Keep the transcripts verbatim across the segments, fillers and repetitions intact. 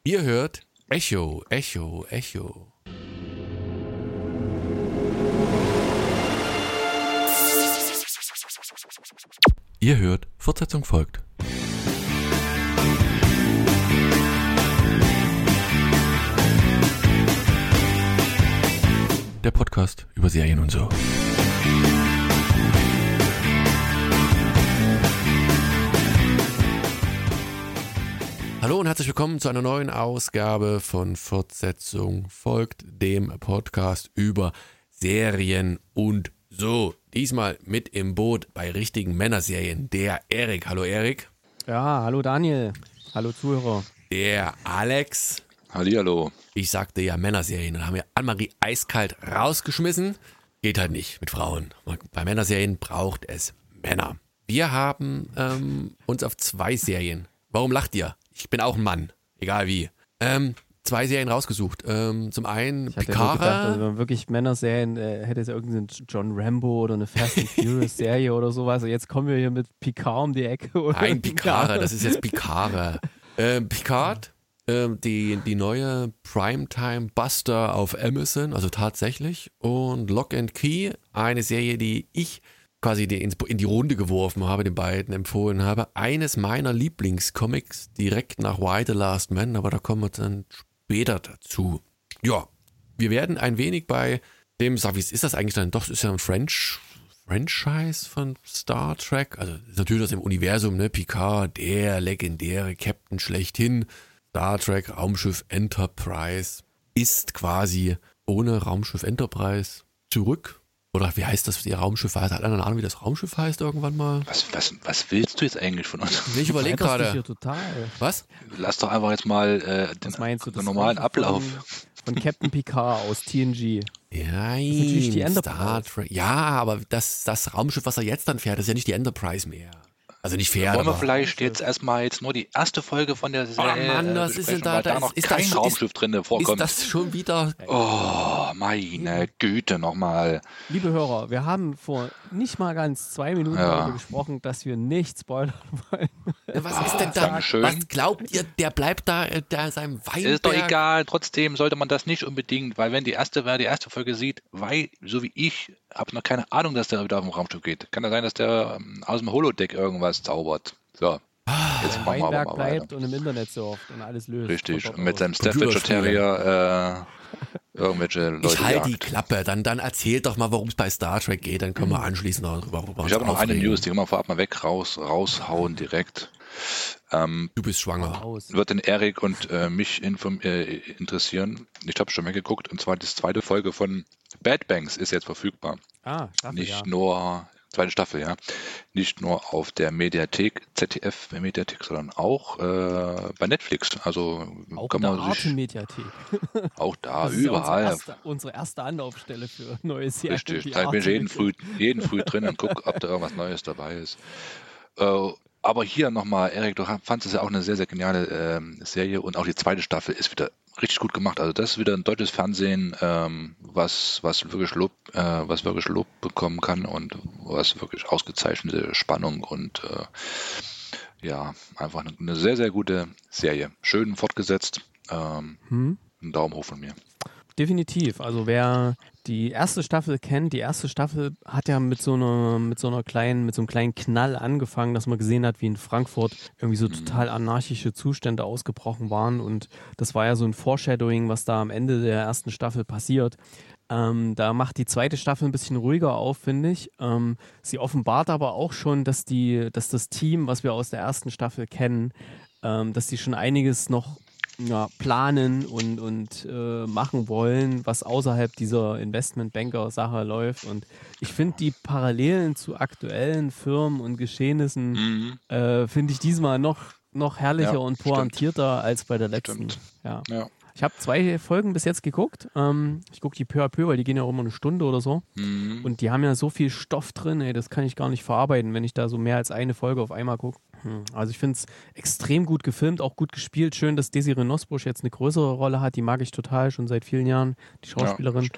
Ihr hört Echo, Echo, Echo. Ihr hört, Fortsetzung folgt. Der Podcast über Serien und so. Hallo und herzlich willkommen zu einer neuen Ausgabe von Fortsetzung folgt, dem Podcast über Serien und so. Diesmal mit im Boot bei richtigen Männerserien der Erik. Hallo Erik. Ja, hallo Daniel. Hallo Zuhörer. Der Alex. Hallihallo. Ich sagte ja Männerserien, dann haben wir Annemarie eiskalt rausgeschmissen. Geht halt nicht mit Frauen. Bei Männerserien braucht es Männer. Wir haben ähm, uns auf zwei Serien. Warum lacht ihr? Ich bin auch ein Mann, egal wie. Ähm, zwei Serien rausgesucht. Ähm, zum einen ich hatte Picard. Gedacht, also wenn man wirklich Männerserien, äh, hätte es ja irgendeinen John Rambo oder eine Fast and Furious Serie oder sowas. Und jetzt kommen wir hier mit Picard um die Ecke. Oder Nein, Picard, das ist jetzt Picard. ähm, Picard, ähm, die, die neue Primetime Buster auf Amazon, also tatsächlich. Und Lock and Key, eine Serie, die ich quasi die ins, in die Runde geworfen habe, den beiden empfohlen habe. Eines meiner Lieblingscomics, direkt nach Why the Last Man, aber da kommen wir dann später dazu. Ja, wir werden ein wenig bei dem, sag wie ist das eigentlich dann? Doch, es ist ja ein French, Franchise von Star Trek. Also ist natürlich aus dem Universum, ne? Picard, der legendäre Captain schlechthin. Star Trek, Raumschiff Enterprise ist quasi ohne Raumschiff Enterprise zurück. Oder wie heißt das, ihr Raumschiff heißt? Hat einer eine Ahnung, wie das Raumschiff heißt irgendwann mal? Was, was, was willst du jetzt eigentlich von uns? Ich überlege gerade. Total. Was? Lass doch einfach jetzt mal äh, den, was meinst du, den normalen Ablauf. Von, von Captain Picard aus T N G. Ja, die Star Trek. Ja, aber das, das Raumschiff, was er jetzt dann fährt, ist ja nicht die Enterprise mehr. Also nicht fair. Wollen wir aber vielleicht jetzt erstmal jetzt nur die erste Folge von der Serie Oh Mann, das ist denn da, weil da das, noch ist kein das, Raumschiff ist, drin vorkommt. Ist das schon wieder? Oh, meine Güte, nochmal. Liebe Hörer, wir haben vor nicht mal ganz zwei Minuten Ja. darüber gesprochen, dass wir nicht spoilern wollen. Was ist denn da? Dankeschön. Was glaubt ihr, der bleibt da, äh, da seinem Weinberg? Ist doch egal, trotzdem sollte man das nicht unbedingt, weil wenn die erste, wer die erste Folge sieht, weil, so wie ich, habe noch keine Ahnung, dass der wieder auf dem Raumschiff geht. Kann ja sein, dass der ähm, aus dem Holodeck irgendwas zaubert. So. Jetzt machen wir aber Weinberg mal bleibt weiter. und im Internet surft und alles löst. Richtig, Von dort mit aus. seinem Staffordshire Terrier äh, irgendwelche Leute Ich halte die jagt. Klappe, dann, dann erzählt doch mal, worum es bei Star Trek geht, dann können wir anschließend noch drüber, drüber Ich habe noch eine aufregen. News, die können wir vorab mal weg raus, raushauen direkt. Ähm, Du bist schwanger. Aus. wird den Erik und äh, mich inform äh, interessieren. Ich habe schon mal geguckt, und zwar die zweite Folge von Bad Banks ist jetzt verfügbar. Ah, Staffel, Nicht ja. nur, zweite Staffel, ja. Nicht nur auf der Mediathek, Z D F Mediathek, sondern auch äh, bei Netflix. Also Auch kann in der man sich Arte-Mediathek. auch da Das ist ja überall. unsere, erste, unsere erste Anlaufstelle für neue Serien. Richtig, die da bin ich jeden Arte-Mediathek. früh, jeden früh drin und gucke, ob da irgendwas Neues dabei ist. Äh, aber hier nochmal, Erik, du fandest es ja auch eine sehr, sehr geniale ähm, Serie und auch die zweite Staffel ist wieder richtig gut gemacht. Also das ist wieder ein deutsches Fernsehen, ähm, was, was, wirklich Lob, äh, was wirklich Lob bekommen kann und was wirklich ausgezeichnete Spannung und äh, ja, einfach eine, eine sehr, sehr gute Serie. Schön fortgesetzt. Ähm, Hm? einen Daumen hoch von mir. Definitiv. Also wer die erste Staffel kennt, die erste Staffel hat ja mit so einer, mit so einer kleinen, mit so einem kleinen Knall angefangen, dass man gesehen hat, wie in Frankfurt irgendwie so total anarchische Zustände ausgebrochen waren. Und das war ja so ein Foreshadowing, was da am Ende der ersten Staffel passiert. Ähm, da macht die zweite Staffel ein bisschen ruhiger auf, finde ich. Ähm, sie offenbart aber auch schon, dass die, dass das Team, was wir aus der ersten Staffel kennen, ähm, dass die schon einiges noch ja, planen und, und äh, machen wollen, was außerhalb dieser Investmentbanker-Sache läuft. Und ich finde die Parallelen zu aktuellen Firmen und Geschehnissen Mhm. äh, finde ich diesmal noch, noch herrlicher Ja, und stimmt. pointierter als bei der letzten. Stimmt. Ja. Ja. Ich habe zwei Folgen bis jetzt geguckt. Ähm, ich gucke die peu à peu, weil die gehen ja auch immer eine Stunde oder so. Mhm. Und die haben ja so viel Stoff drin, ey, das kann ich gar nicht verarbeiten, wenn ich da so mehr als eine Folge auf einmal gucke. Hm. Also ich finde es extrem gut gefilmt, auch gut gespielt. Schön, dass Desiree Nosbusch jetzt eine größere Rolle hat. Die mag ich total, schon seit vielen Jahren, die Schauspielerin. Ja, stimmt.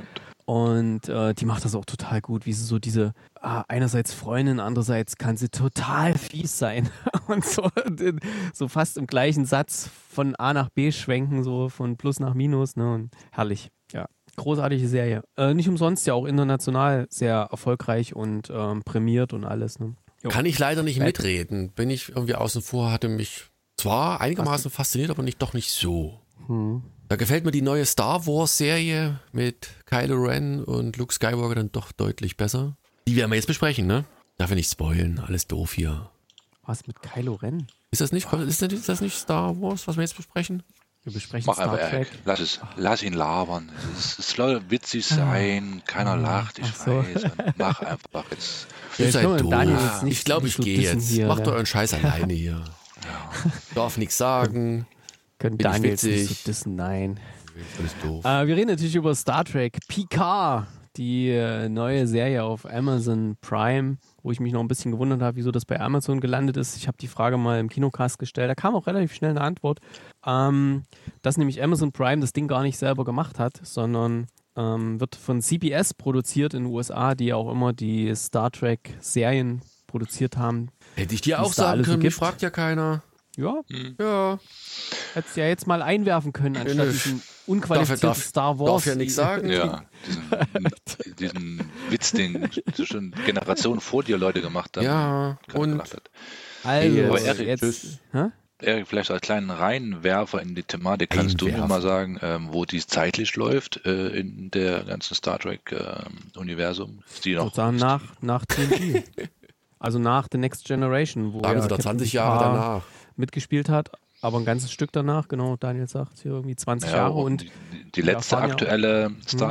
Und äh, die macht das auch total gut, wie sie so diese, ah, einerseits Freundin, andererseits kann sie total fies sein und so, so fast im gleichen Satz von A nach B schwenken, so von Plus nach Minus, ne? Und herrlich, ja. Großartige Serie. Äh, nicht umsonst ja auch international sehr erfolgreich und ähm, prämiert und alles, ne? Jo. Kann ich leider nicht Äh, mitreden. Bin ich irgendwie außen vor, hatte mich zwar einigermaßen fasziniert, aber nicht, doch nicht so. Hm. Da gefällt mir die neue Star Wars Serie mit Kylo Ren und Luke Skywalker dann doch deutlich besser. Die werden wir jetzt besprechen, ne? Darf ich nicht spoilen, alles doof hier. Was mit Kylo Ren? Ist das nicht, ist das, ist das nicht Star Wars, was wir jetzt besprechen? Wir besprechen Mach Star einfach, Trek. Eric. Lass, es, lass ihn labern. Es, es soll witzig sein. Keiner lacht, ich Ach so. weiß. Und mach einfach jetzt. Ihr Ja, seid können wir doof. Daniel jetzt nicht- Ich glaube, ich nicht so gehe dissen jetzt. hier, Macht ne? euren Scheiß alleine hier. Darf nichts sagen. Können Bin ich Daniel jetzt nicht witzig? so dissen, nein. Alles doof. Äh, wir reden natürlich über Star Trek Picard, die äh, neue Serie auf Amazon Prime, wo ich mich noch ein bisschen gewundert habe, wieso das bei Amazon gelandet ist. Ich habe die Frage mal im Kinocast gestellt, da kam auch relativ schnell eine Antwort, ähm, dass nämlich Amazon Prime das Ding gar nicht selber gemacht hat, sondern ähm, wird von C B S produziert in den U S A, die auch immer die Star Trek Serien produziert haben. Hätte ich dir die auch es da sagen alle so können, mich gibt. fragt ja keiner. Ja, Ja, hättest du ja jetzt mal einwerfen können, anstatt Nö. diesen unqualifizierten Darf- Star Wars. darf ja nichts sagen. Ja, diesen, diesen Witz, den schon Generationen vor dir Leute gemacht haben. ja. keiner Und gelacht hat. Also, Ey, aber Erik, jetzt, tschüss. hä? Erik, vielleicht als kleinen Reinwerfer in die Thematik, kannst du mir Einwerfer. mal sagen, ähm, wo dies zeitlich läuft äh, in der ganzen Star Trek-Universum? Ist die noch? Sozusagen nach, nach T N G. Also nach The Next Generation, wo sagen ja sie doch Captain zwanzig Jahre Picard danach. mitgespielt hat, aber ein ganzes Stück danach, genau, Daniel sagt hier irgendwie zwanzig Ja, Jahre und und die, die letzte erfahren ja auch- aktuelle Star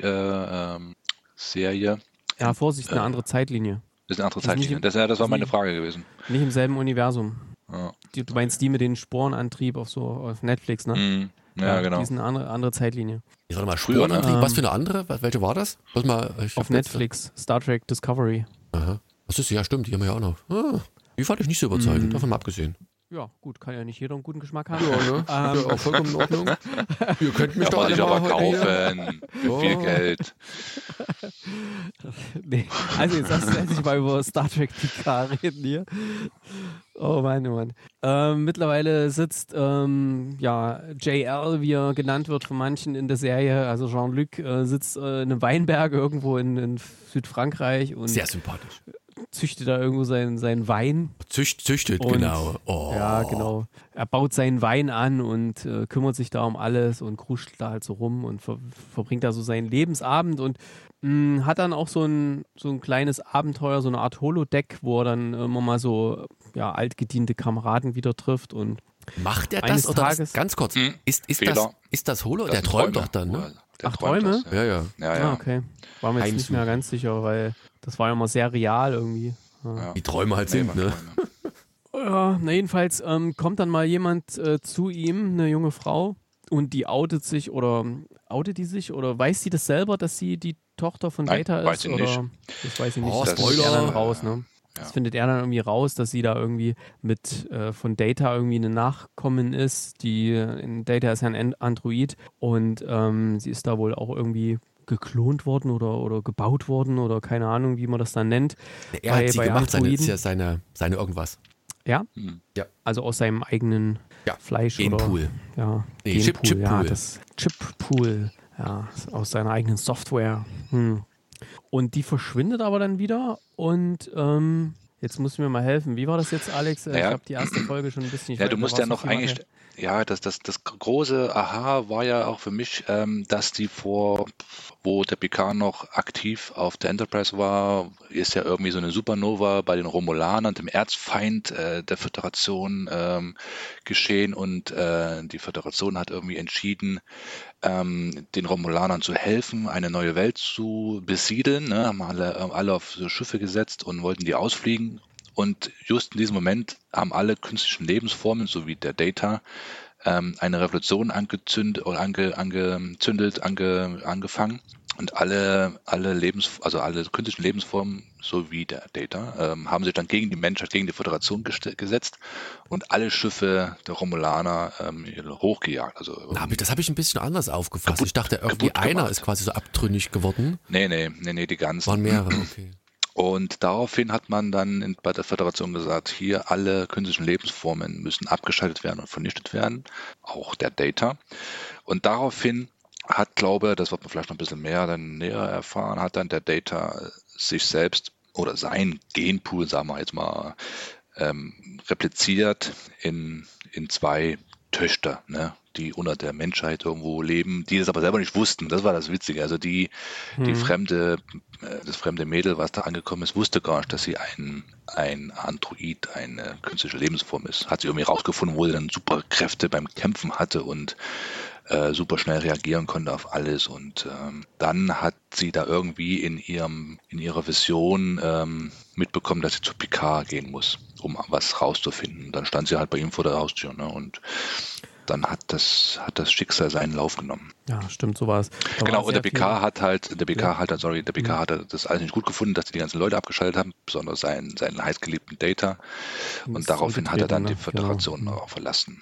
Trek-Serie ja, Vorsicht, eine äh, andere Zeitlinie. ist eine andere ist nicht Zeitlinie. im- Das, ja, das war ist meine nicht- Frage gewesen. Nicht im selben Universum. Ja, Die, du meinst die mit dem Sporenantrieb auf so auf Netflix, ne? Mhm. ja genau. Die ist eine andere, andere Zeitlinie. Ich warte mal, Früher, ne? Spurenantrieb, was Ähm, für eine andere? Was- Welche war das? Was mal, ich Auf hab jetzt- Netflix, Star Trek Discovery. Aha. Was ist, ja stimmt, die haben wir ja auch noch. Ah, die fand ich nicht so überzeugend, Mhm. davon mal abgesehen. Ja, gut, kann ja nicht jeder einen guten Geschmack haben. Ja, ne? Ähm, ja, auch vollkommen in Ordnung. Ihr könnt mich Kann doch man alle sich aber mal heute hier- kaufen. Für viel Oh. Geld. Nee, also jetzt lass uns endlich mal über Star Trek Picard reden hier. Oh Mann, oh Mann. Ähm, mittlerweile sitzt ähm, ja, J L, wie er genannt wird von manchen in der Serie, also Jean-Luc, äh, sitzt äh, in einem Weinberg irgendwo in, in Südfrankreich und Sehr sympathisch. züchtet da irgendwo seinen, seinen Wein. Zücht, züchtet, Und- genau. Oh. Ja, genau. Er baut seinen Wein an und äh, kümmert sich da um alles und kruschelt da halt so rum und ver verbringt da so seinen Lebensabend und mh, hat dann auch so ein, so ein kleines Abenteuer, so eine Art Holodeck, wo er dann immer mal so ja, altgediente Kameraden wieder trifft und Macht er eines das oder Tages- das, ganz kurz, Hm, ist, ist, Fehler. das, ist das Holo? Das Der sind träumt Träume. doch dann, ne? Der Ach, träumt Träume? das, Ja, ja. Ja, ja. Ah, okay. War mir jetzt nicht Heimsuche. mehr ganz sicher, weil das war ja mal sehr real irgendwie. Ja. Die Träume halt Nee, sind, war ne? Träume. Ja, na jedenfalls ähm, kommt dann mal jemand äh, zu ihm, eine junge Frau, und die outet sich oder outet die sich oder weiß sie das selber, dass sie die Tochter von Nein, Data weiß ist? sie oder nicht. das weiß sie nicht. Oh, das findet Spoiler. er dann raus, ne? Ja. Das findet er dann irgendwie raus, dass sie da irgendwie mit äh, von Data irgendwie eine Nachkommen ist. Die in Data ist ja ein Android und ähm, sie ist da wohl auch irgendwie geklont worden oder, oder gebaut worden oder keine Ahnung, wie man das dann nennt. Er Bei- hat sie bei gemacht, seine, Androiden. ist ja seine, seine irgendwas. Ja, Hm. also aus seinem eigenen Ja, Fleisch oder Genpool. ja, Nee, Chip- Genpool, ja, Chippool. das Chippool, ja, aus seiner eigenen Software. Hm. Und die verschwindet aber dann wieder und ähm, jetzt musst du mir mal helfen. Wie war das jetzt, Alex? Äh, Naja. Ich habe die erste Folge schon ein bisschen. ich Ja, weiß, du da musst war's ja noch viel eigentlich, weiter. ja, das, das, das große Aha war ja auch für mich, ähm, dass die vor, wo der Picard noch aktiv auf der Enterprise war, ist ja irgendwie so eine Supernova bei den Romulanern, dem Erzfeind äh, der Föderation, ähm, geschehen und äh, die Föderation hat irgendwie entschieden, ähm, den Romulanern zu helfen, eine neue Welt zu besiedeln, ne? Haben alle, haben alle auf so Schiffe gesetzt und wollten die ausfliegen. Und just in diesem Moment haben alle künstlichen Lebensformen, so wie der Data, ähm, eine Revolution angezündet oder ange, angezündelt, ange, angefangen. Und alle, alle Lebens, also alle künstlichen Lebensformen, so wie der Data, ähm, haben sich dann gegen die Menschheit, gegen die Föderation gest- gesetzt und alle Schiffe der Romulaner ähm, hochgejagt. Also, Na, hab ich, das habe ich ein bisschen anders aufgefasst. Kaputt- ich dachte, irgendwie kaputt einer gemacht. ist quasi so abtrünnig geworden. nee, nee, nee, nee, die ganzen. Waren mehrere, okay. Und daraufhin hat man dann in, bei der Föderation gesagt, hier alle künstlichen Lebensformen müssen abgeschaltet werden und vernichtet werden, auch der Data. Und daraufhin hat, glaube, das wird man vielleicht noch ein bisschen mehr dann näher erfahren, hat dann der Data sich selbst oder sein Genpool, sagen wir jetzt mal, ähm, repliziert in, in zwei Töchter, ne, die unter der Menschheit irgendwo leben, die das aber selber nicht wussten. Das war das Witzige. Also die, die Hm. fremde, äh, das fremde Mädel, was da angekommen ist, wusste gar nicht, dass sie ein, ein Android, eine künstliche Lebensform ist. Hat sie irgendwie rausgefunden, wo sie dann super Kräfte beim Kämpfen hatte und äh, super schnell reagieren konnte auf alles. Und ähm, dann hat sie da irgendwie in ihrem, in ihrer Vision ähm, mitbekommen, dass sie zu Picard gehen muss, um was rauszufinden. Dann stand sie halt bei ihm vor der Haustür, ne? Und dann hat das, hat das Schicksal seinen Lauf genommen. Ja, stimmt, so war es. Da Genau, war und der sehr Picard viel- hat halt, der Picard Ja. hat, sorry, der Picard hat das alles nicht gut gefunden, dass die die ganzen Leute abgeschaltet haben, besonders seinen, seinen heißgeliebten Data. Und ist daraufhin hat er dann die zurückgetreten, ne? Föderation Genau. auch verlassen.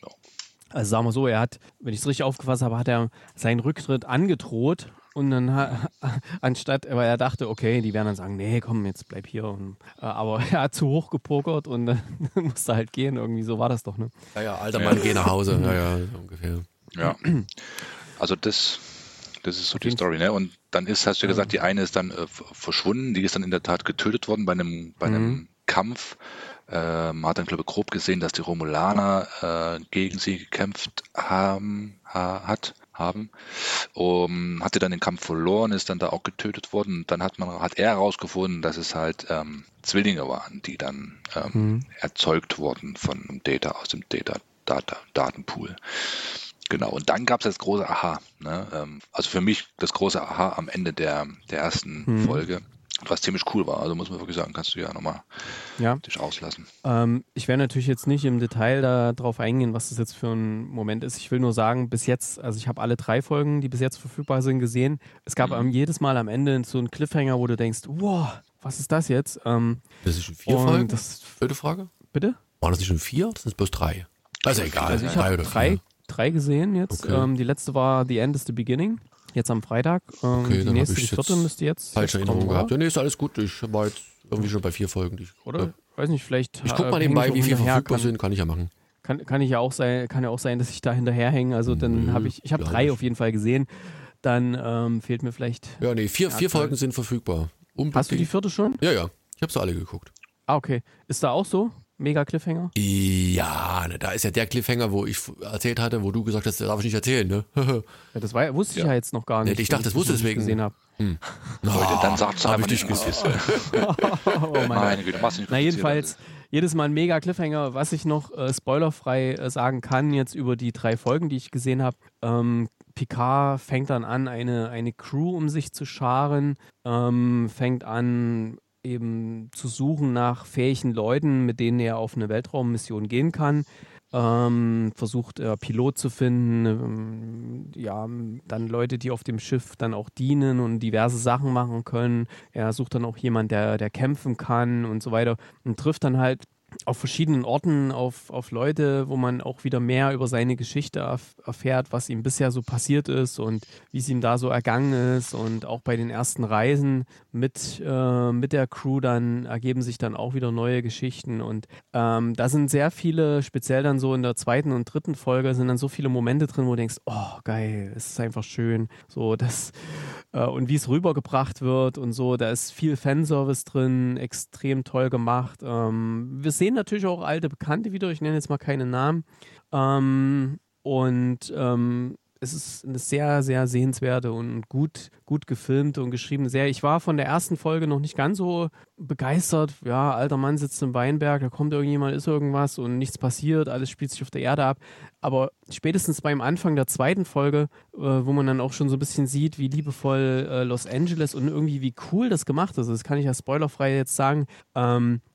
Also sagen wir so, er hat, wenn ich es richtig aufgefasst habe, hat er seinen Rücktritt angedroht und dann ha- anstatt, weil er dachte, okay, die werden dann sagen, nee, komm, jetzt bleib hier. Und, äh, aber er hat zu hoch gepokert und dann musste halt gehen. Irgendwie so war das doch, ne? Ja, ja, alter Mann, geh nach Hause. Ja, ja, so ungefähr. Ja. Also das, das ist so Auf die jeden Story, ne? Und dann ist, hast du ja gesagt, die eine ist dann äh, f- verschwunden, die ist dann in der Tat getötet worden bei einem, bei einem Mhm. Kampf. Äh, man hat dann, glaube ich, grob gesehen, dass die Romulaner äh, gegen sie gekämpft haben, ha, hat, haben. Um, hatte dann den Kampf verloren, ist dann da auch getötet worden. Und dann hat man, hat er herausgefunden, dass es halt ähm, Zwillinge waren, die dann ähm, Mhm. erzeugt wurden von einem Data aus dem Data, Data Datenpool. Genau, und dann gab es das große Aha. Ne? Ähm, also für mich das große Aha am Ende der, der ersten Mhm. Folge, was ziemlich cool war. Also muss man wirklich sagen, kannst du ja nochmal Ja. dich auslassen. Ähm, ich werde natürlich jetzt nicht im Detail darauf eingehen, was das jetzt für ein Moment ist. Ich will nur sagen, bis jetzt, also ich habe alle drei Folgen, die bis jetzt verfügbar sind, gesehen. Es gab Mhm. ähm, jedes Mal am Ende so einen Cliffhanger, wo du denkst, wow, was ist das jetzt? Ähm, Das ist schon vier und Folgen? das, Blöde Frage. bitte? Waren das nicht schon vier oder sind es bloß drei? Also egal, Also ich drei habe oder drei, vier. drei gesehen jetzt. Okay. Ähm, die letzte war The End is the Beginning, jetzt am Freitag. Ähm, Okay, die dann nächste, hab die ich vierte jetzt müsste jetzt, Falsche jetzt kommen, Erinnerung oder? gehabt. Ja, nee, ist alles gut. Ich war jetzt irgendwie schon bei vier Folgen. Die ich, Oder? Ja. Weiß nicht, vielleicht. Ich guck äh, mal häng nebenbei, ich auch wie viel hinterher, verfügbar kann, sind, kann ich ja machen. Kann, kann ich ja auch sein, kann ja auch sein, dass ich da hinterherhänge. Also dann Nö, habe ich, ich habe glaub drei ich. auf jeden Fall gesehen. Dann ähm, fehlt mir vielleicht. Ja, nee, vier, Ja, vier toll. Folgen sind verfügbar. Unbedingt. Hast du die vierte schon? Ja, ja. Ich habe sie alle geguckt. Ah, okay. Ist da auch so? Mega Cliffhanger? Ja, ne, da ist ja der Cliffhanger, wo ich f- erzählt hatte, wo du gesagt hast, das darf ich nicht erzählen, ne? Ja, das war, wusste ich Ja. ja jetzt noch gar Nee, nicht. ich dachte, das wenn wusste noch nicht deswegen. gesehen habe. Leute, dann sagt's hab einfach ich nicht. nicht Oh Mann. Meine Güte, mach's nicht Na kompliziert, jedenfalls, jedes Mal ein mega Cliffhanger. Was ich noch äh, spoilerfrei äh, sagen kann jetzt über die drei Folgen, die ich gesehen habe. Ähm, Picard fängt dann an, eine, eine Crew um sich zu scharen, ähm, fängt an eben zu suchen nach fähigen Leuten, mit denen er auf eine Weltraummission gehen kann. Ähm, versucht äh, Pilot zu finden, ähm, ja, dann Leute, die auf dem Schiff dann auch dienen und diverse Sachen machen können. Er sucht dann auch jemanden, der, der kämpfen kann und so weiter und trifft dann halt auf verschiedenen Orten auf, auf Leute, wo man auch wieder mehr über seine Geschichte erf erfährt, was ihm bisher so passiert ist und wie es ihm da so ergangen ist. Und auch bei den ersten Reisen mit, äh, mit der Crew dann ergeben sich dann auch wieder neue Geschichten. Und ähm, da sind sehr viele, speziell dann so in der zweiten und dritten Folge, sind dann so viele Momente drin, wo du denkst, oh geil, es ist einfach schön. So, das äh, und wie es rübergebracht wird und so, da ist viel Fanservice drin, extrem toll gemacht. Ähm, wir sehen natürlich auch alte Bekannte wieder, ich nenne jetzt mal keine Namen. Ähm, und ähm, es ist eine sehr, sehr sehenswerte und gut, gut gefilmte und geschriebene Serie. Ich war von der ersten Folge noch nicht ganz so begeistert. Ja, alter Mann sitzt im Weinberg, da kommt irgendjemand, ist irgendwas und nichts passiert, alles spielt sich auf der Erde ab. Aber spätestens beim Anfang der zweiten Folge, äh, wo man dann auch schon so ein bisschen sieht, wie liebevoll äh, Los Angeles und irgendwie wie cool das gemacht ist, das kann ich ja spoilerfrei jetzt sagen, ähm,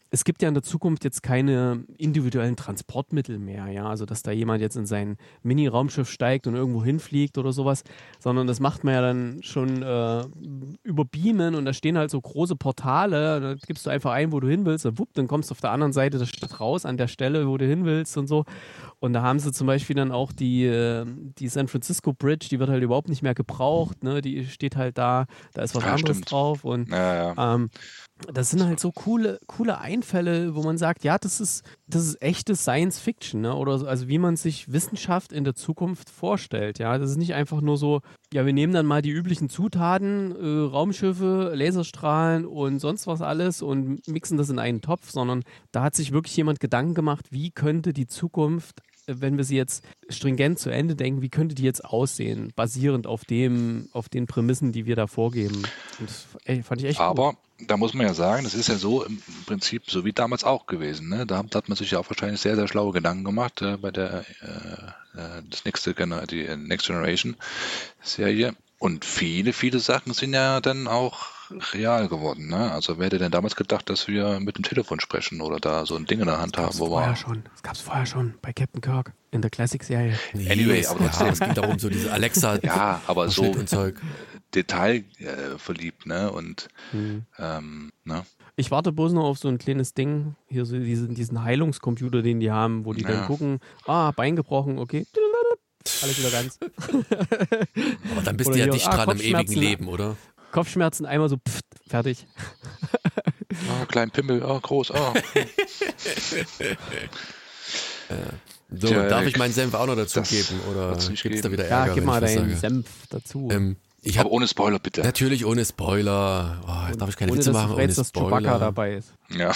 es gibt ja in der Zukunft jetzt keine individuellen Transportmittel mehr, ja, also dass da jemand jetzt in sein Mini-Raumschiff steigt und irgendwo hinfliegt oder sowas, sondern das macht man ja dann schon äh, über Beamen und da stehen halt so große Portale, da gibst du einfach ein, wo du hin willst, und wupp, dann kommst du auf der anderen Seite der Stadt raus, an der Stelle, wo du hin willst und so. Und da haben sie zum Beispiel dann auch die, die San Francisco Bridge, die wird halt überhaupt nicht mehr gebraucht, ne? Die steht halt da, da ist was Ja, anderes stimmt. drauf und Ja, ja. ähm, das sind halt so coole, coole Einfälle, wo man sagt, ja, das ist, das ist echte Science Fiction, ne? Oder so, also wie man sich Wissenschaft in der Zukunft vorstellt, ja. Das ist nicht einfach nur so, ja, wir nehmen dann mal die üblichen Zutaten, äh, Raumschiffe, Laserstrahlen und sonst was alles und mixen das in einen Topf, sondern da hat sich wirklich jemand Gedanken gemacht, wie könnte die Zukunft, wenn wir sie jetzt stringent zu Ende denken, wie könnte die jetzt aussehen, basierend auf dem, auf den Prämissen, die wir da vorgeben. Und das ey, fand ich echt Aber gut. da muss man ja sagen, das ist ja so im Prinzip so wie damals auch gewesen. Ne? Da hat man sich ja auch wahrscheinlich sehr, sehr schlaue Gedanken gemacht äh, bei der äh, äh, das nächste Gener- die Next Generation Serie. Und viele, viele Sachen sind ja dann auch real geworden. Ne? Also wer hätte denn damals gedacht, dass wir mit dem Telefon sprechen oder da so ein Ding in der Hand Das haben, wo vorher wir. schon. Das gab es vorher schon bei Captain Kirk in der Classic-Serie. Nee, Anyway, es, aber ja, trotzdem. es ging darum, so diese Alexa Ja, aber so und Zeug. Detail äh, verliebt, ne? Und Hm. ähm, ne? Ich warte bloß noch auf so ein kleines Ding, hier so diesen, diesen Heilungscomputer, den die haben, wo die Ja. dann gucken, ah, Bein gebrochen, okay, alles wieder ganz. Aber dann bist Oder du ja hier, dicht ah, dran im ewigen Kopfschmerzen. Leben, oder? Kopfschmerzen, einmal so, pfft, fertig. Ah, kleinen Pimmel, ah, groß, ah. So, Tja, darf ich- ich meinen Senf auch noch das dazugeben? Oder wird's gibt nicht es da geben. wieder Ja, Ärger, gib wenn mal ich was deinen sage? Senf dazu. Ähm, ich Aber habe ohne Spoiler bitte. natürlich ohne Spoiler. Oh, jetzt darf ich keine Ohne Witze dass du machen, ohne verrätst, dass Chewbacca Spoiler. dabei ist. Ja,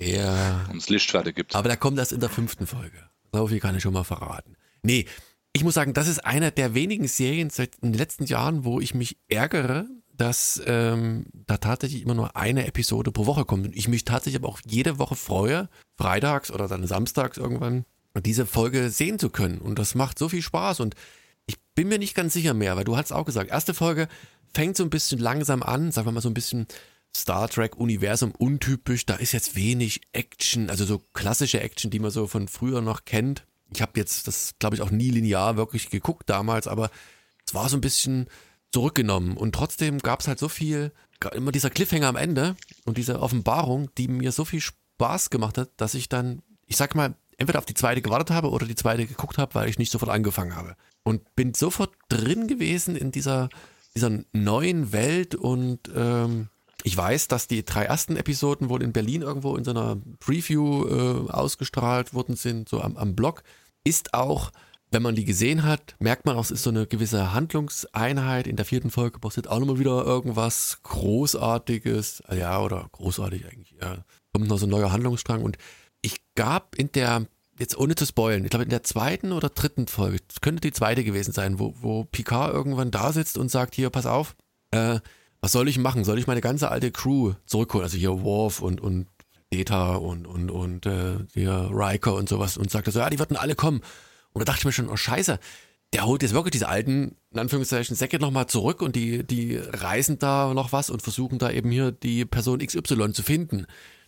Ja, und es Lichtschwerte gibt. aber da kommt das in der fünften Folge. So viel kann ich schon mal verraten. Nee, ich muss sagen, das ist einer der wenigen Serien seit in den letzten Jahren, wo ich mich ärgere, dass ähm, da tatsächlich immer nur eine Episode pro Woche kommt. Und ich mich tatsächlich aber auch jede Woche freue, freitags oder dann samstags irgendwann, diese Folge sehen zu können. Und das macht so viel Spaß. Und ich bin mir nicht ganz sicher mehr, weil du hast auch gesagt, erste Folge fängt so ein bisschen langsam an, sagen wir mal so ein bisschen Star Trek-Universum untypisch. Da ist jetzt wenig Action, also so klassische Action, die man so von früher noch kennt. Ich habe jetzt das, glaube ich, auch nie linear wirklich geguckt damals, aber es war so ein bisschen zurückgenommen. Und trotzdem gab es halt so viel, immer dieser Cliffhanger am Ende und diese Offenbarung, die mir so viel Spaß gemacht hat, dass ich dann, ich sag mal, entweder auf die zweite gewartet habe oder die zweite geguckt habe, weil ich nicht sofort angefangen habe. Und bin sofort drin gewesen in dieser, dieser neuen Welt und ähm, ich weiß, dass die drei ersten Episoden wohl in Berlin irgendwo in so einer Preview äh, ausgestrahlt worden sind, so am, am Blog. Ist auch, wenn man die gesehen hat, merkt man auch, es ist so eine gewisse Handlungseinheit. In der vierten Folge passiert auch nochmal wieder irgendwas Großartiges. Ja, oder großartig eigentlich. Ja. Kommt noch so ein neuer Handlungsstrang. Und ich gab in der, jetzt ohne zu spoilen, ich glaube in der zweiten oder dritten Folge, das könnte die zweite gewesen sein, wo, wo Picard irgendwann da sitzt und sagt, hier, pass auf, äh, was soll ich machen? Soll ich meine ganze alte Crew zurückholen? Also hier Worf und, und Data und, und, und äh, hier Riker und sowas und sagte so, ja, die würden alle kommen. Und da dachte ich mir schon, oh scheiße, der holt jetzt wirklich diese alten, in Anführungszeichen, Säcke nochmal zurück und die, die reißen da noch was und versuchen da eben hier die Person X Y zu finden.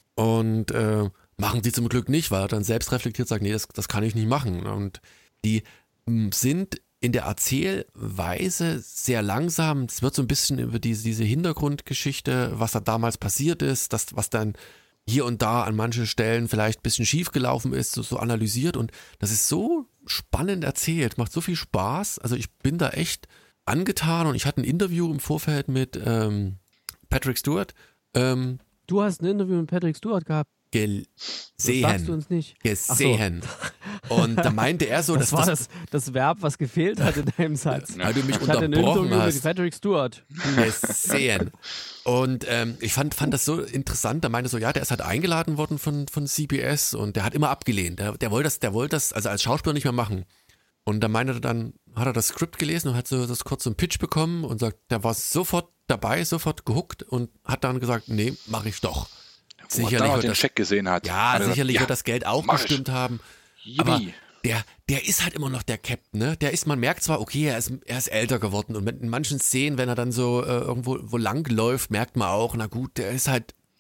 Und äh, machen sie zum Glück nicht, weil er dann selbst reflektiert sagt, nee, das, das kann ich nicht machen. Und die m, sind in der Erzählweise sehr langsam. Es wird so ein bisschen über diese, diese Hintergrundgeschichte, was da damals passiert ist, das, was dann hier und da an manchen Stellen vielleicht ein bisschen schief gelaufen ist, so, so analysiert. Und das ist so spannend erzählt, macht so viel Spaß. Also ich bin da echt angetan und ich hatte ein Interview im Vorfeld mit ähm, Patrick Stewart ähm, Du hast ein Interview mit Patrick Stewart gehabt. gesehen. Das sagst du uns nicht. Gesehen. Und da meinte er so, Das dass war das, das Verb, was gefehlt hat in deinem Satz. weil du mich Ich hatte ein Interview unterbrochen mit hast. Patrick Stewart. Gesehen. Und ähm, ich fand, fand das so interessant. Der meinte so, ja, der ist halt eingeladen worden von, von C B S und der hat immer abgelehnt. Der, der wollte das, der wollte das also als Schauspieler nicht mehr machen. Und da meinte er dann, hat er das Skript gelesen und hat so das kurz so einen Pitch bekommen und sagt, der war sofort dabei, sofort gehuckt und hat dann gesagt, nee, mache ich doch. Wo er dann auch den das, Check gesehen hat. ja, Hat er sicherlich gesagt, wird das Geld auch mach ich. gestimmt haben. Yippie. Aber der, der ist halt immer noch der Captain, ne? Der ist, man merkt zwar, okay, er ist, er ist älter geworden und in manchen Szenen, wenn er dann so äh, irgendwo wo lang läuft, merkt man auch, na gut, der ist halt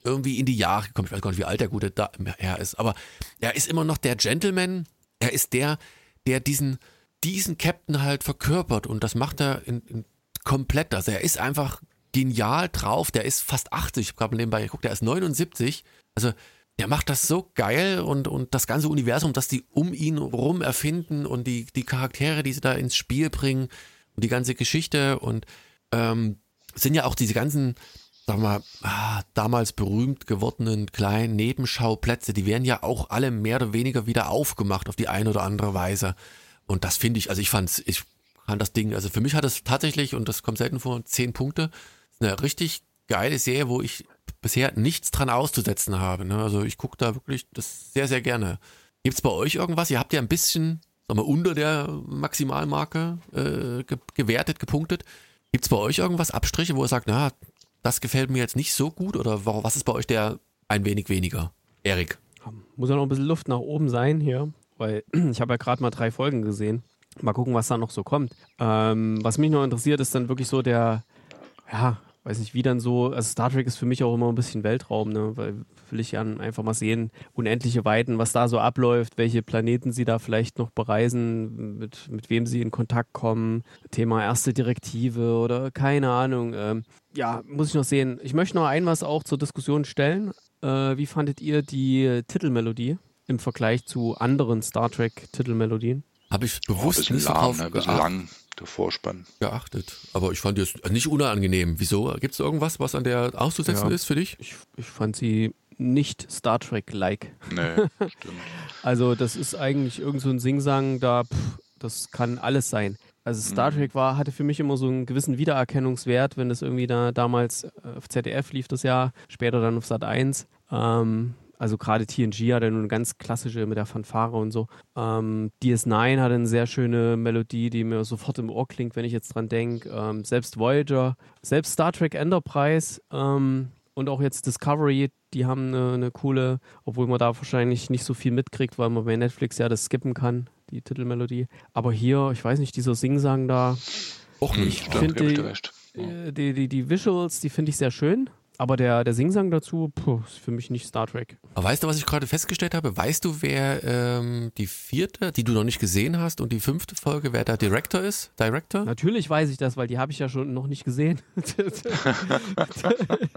irgendwie in die Jahre gekommen. Ich weiß gar nicht, wie alt der gute da er ist, aber er ist immer noch der Gentleman. Er ist der, der diesen, diesen Captain halt verkörpert und das macht er in, in komplett. Also er ist einfach genial drauf. Der ist fast achtzig. Ich habe gerade nebenbei geguckt, der ist neunundsiebzig. Also der macht das so geil und, und das ganze Universum, das die um ihn rum erfinden und die, die Charaktere, die sie da ins Spiel bringen und die ganze Geschichte und ähm, sind ja auch diese ganzen, sag mal, ah, damals berühmt gewordenen kleinen Nebenschauplätze, die werden ja auch alle mehr oder weniger wieder aufgemacht auf die eine oder andere Weise. Und das finde ich, also ich fand's, ich fand das Ding, also für mich hat es tatsächlich, und das kommt selten vor, zehn Punkte, eine richtig geile Serie, wo ich bisher nichts dran auszusetzen habe. Ne? Also ich gucke da wirklich das sehr, sehr gerne. Gibt es bei euch irgendwas? Ihr habt ja ein bisschen, sag mal, unter der Maximalmarke äh, ge- gewertet, gepunktet. Gibt es bei euch irgendwas, Abstriche, wo ihr sagt, na, das gefällt mir jetzt nicht so gut? Oder was ist bei euch der ein wenig weniger? Erik? Muss ja noch ein bisschen Luft nach oben sein hier, weil ich habe ja gerade mal drei Folgen gesehen. Mal gucken, was da noch so kommt. Ähm, was mich noch interessiert, ist dann wirklich so der, ja, weiß nicht, wie dann so, also Star Trek ist für mich auch immer ein bisschen Weltraum, ne, weil will ich ja einfach mal sehen, unendliche Weiten, was da so abläuft, welche Planeten sie da vielleicht noch bereisen, mit, mit wem sie in Kontakt kommen, Thema erste Direktive oder keine Ahnung. Ähm, ja, muss ich noch sehen. Ich möchte noch ein was auch zur Diskussion stellen. Äh, wie fandet ihr die Titelmelodie im Vergleich zu anderen Star Trek-Titelmelodien? Habe ich Oh, bewusst ein bisschen nicht so lahm, drauf ne? Ein bisschen geachtet. lang, der Vorspann. geachtet. Aber ich fand es nicht unangenehm. Wieso? Gibt es irgendwas, was an der auszusetzen Ja. ist für dich? Ich, ich fand sie nicht Star Trek-like. Nee, stimmt. Also das ist eigentlich irgend so ein Singsang, da, pff, das kann alles sein. Also Star Trek war, hatte für mich immer so einen gewissen Wiedererkennungswert, wenn das irgendwie da damals auf Z D F lief das Jahr, später dann auf Sat eins. Ähm, also gerade T N G hatte eine ganz klassische mit der Fanfare und so. Ähm, D S neun hatte eine sehr schöne Melodie, die mir sofort im Ohr klingt, wenn ich jetzt dran denke. Ähm, selbst Voyager, selbst Star Trek Enterprise ähm, und auch jetzt Discovery, die haben eine, eine coole, obwohl man da wahrscheinlich nicht so viel mitkriegt, weil man bei Netflix ja das skippen kann, die Titelmelodie. Aber hier, ich weiß nicht, dieser Singsang da, Auch Hm, nicht. stimmt, find gebe ich die- dir recht. Ja. äh, die, die, die Visuals, die finde ich sehr schön. Aber der, der Singsang dazu, puh, ist für mich nicht Star Trek. Aber weißt du, was ich gerade festgestellt habe? Weißt du, wer ähm, die vierte, die du noch nicht gesehen hast, und die fünfte Folge, wer der Director ist? Director? Natürlich weiß ich das, weil die habe ich ja schon noch nicht gesehen. Aber du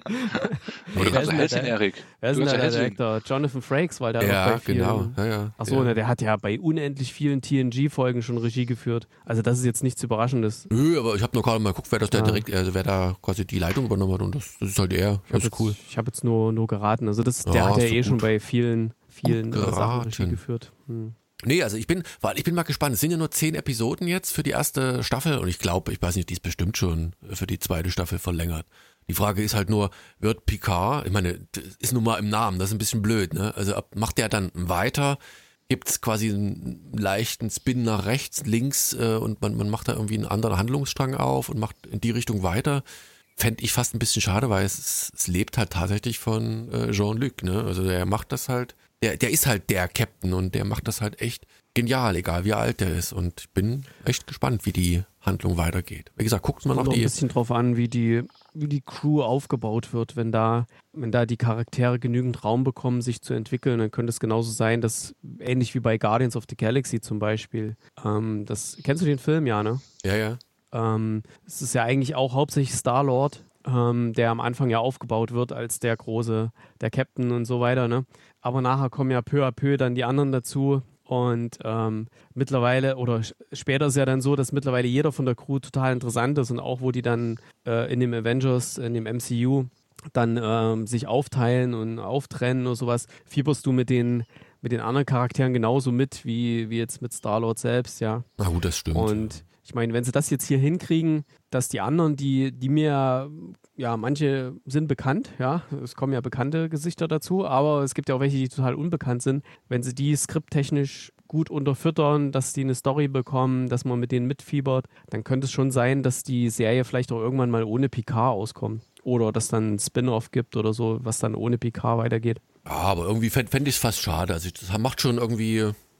Wer kannst ist denn Hellsehen, der- Erik. Wer ist Du denn kannst der Hellsehen. Director? Jonathan Frakes, weil der auch Ja, bei vielen... genau. Ja, ja. Achso, ja. ne, der hat ja bei unendlich vielen T N G-Folgen schon Regie geführt. Also das ist jetzt nichts Überraschendes. Nö, aber ich habe noch gerade mal geguckt, wer das der Ja. direkt, also wer da quasi die Leitung übernommen hat, und das, das ist halt er. Ich habe Das jetzt, ist cool. ich hab jetzt nur, nur geraten. Also das, der Ja, hat ja ist doch eh schon gut. bei vielen, vielen Gut äh, Sachen geraten. Regie geführt. Hm. Nee, also ich bin, weil ich bin mal gespannt. Es sind ja nur zehn Episoden jetzt für die erste Staffel und ich glaube, ich weiß nicht, die ist bestimmt schon für die zweite Staffel verlängert. Die Frage ist halt nur, wird Picard, ich meine, das ist nun mal im Namen, das ist ein bisschen blöd, ne? Also ab- macht der dann weiter? Gibt es quasi einen leichten Spin nach rechts, links äh, und man, man macht da irgendwie einen anderen Handlungsstrang auf und macht in die Richtung weiter? Fände ich fast ein bisschen schade, weil es, es lebt halt tatsächlich von äh, Jean-Luc, ne? Also der macht das halt, der, der ist halt der Captain und der macht das halt echt genial, egal wie alt der ist. Und ich bin echt gespannt, wie die Handlung weitergeht. Wie gesagt, guckt mal Kommt noch noch ein die. bisschen drauf an, wie die, wie die Crew aufgebaut wird. Wenn da, wenn da die Charaktere genügend Raum bekommen, sich zu entwickeln, dann könnte es genauso sein, dass ähnlich wie bei Guardians of the Galaxy zum Beispiel. Ähm, das, kennst du den Film, ja, ne? Ja, ja. Ähm, es ist ja eigentlich auch hauptsächlich Star-Lord, ähm, der am Anfang ja aufgebaut wird als der große, der Captain und so weiter, ne? Aber nachher kommen ja peu à peu dann die anderen dazu und ähm, mittlerweile, oder sch- später ist ja dann so, dass mittlerweile jeder von der Crew total interessant ist und auch wo die dann äh, in dem Avengers, in dem M C U dann ähm, sich aufteilen und auftrennen oder sowas, fieberst du mit den, mit den anderen Charakteren genauso mit, wie, wie jetzt mit Star-Lord selbst, ja. Na gut, das stimmt. Und ich meine, wenn sie das jetzt hier hinkriegen, dass die anderen, die, die mir, ja, manche sind bekannt, ja, es kommen ja bekannte Gesichter dazu, aber es gibt ja auch welche, die total unbekannt sind. Wenn sie die skripttechnisch gut unterfüttern, dass die eine Story bekommen, dass man mit denen mitfiebert, dann könnte es schon sein, dass die Serie vielleicht auch irgendwann mal ohne Picard auskommt. Oder dass dann ein Spin-off gibt oder so, was dann ohne Picard weitergeht. Ja, aber irgendwie fände fänd ich es fast schade. Also das macht schon irgendwie,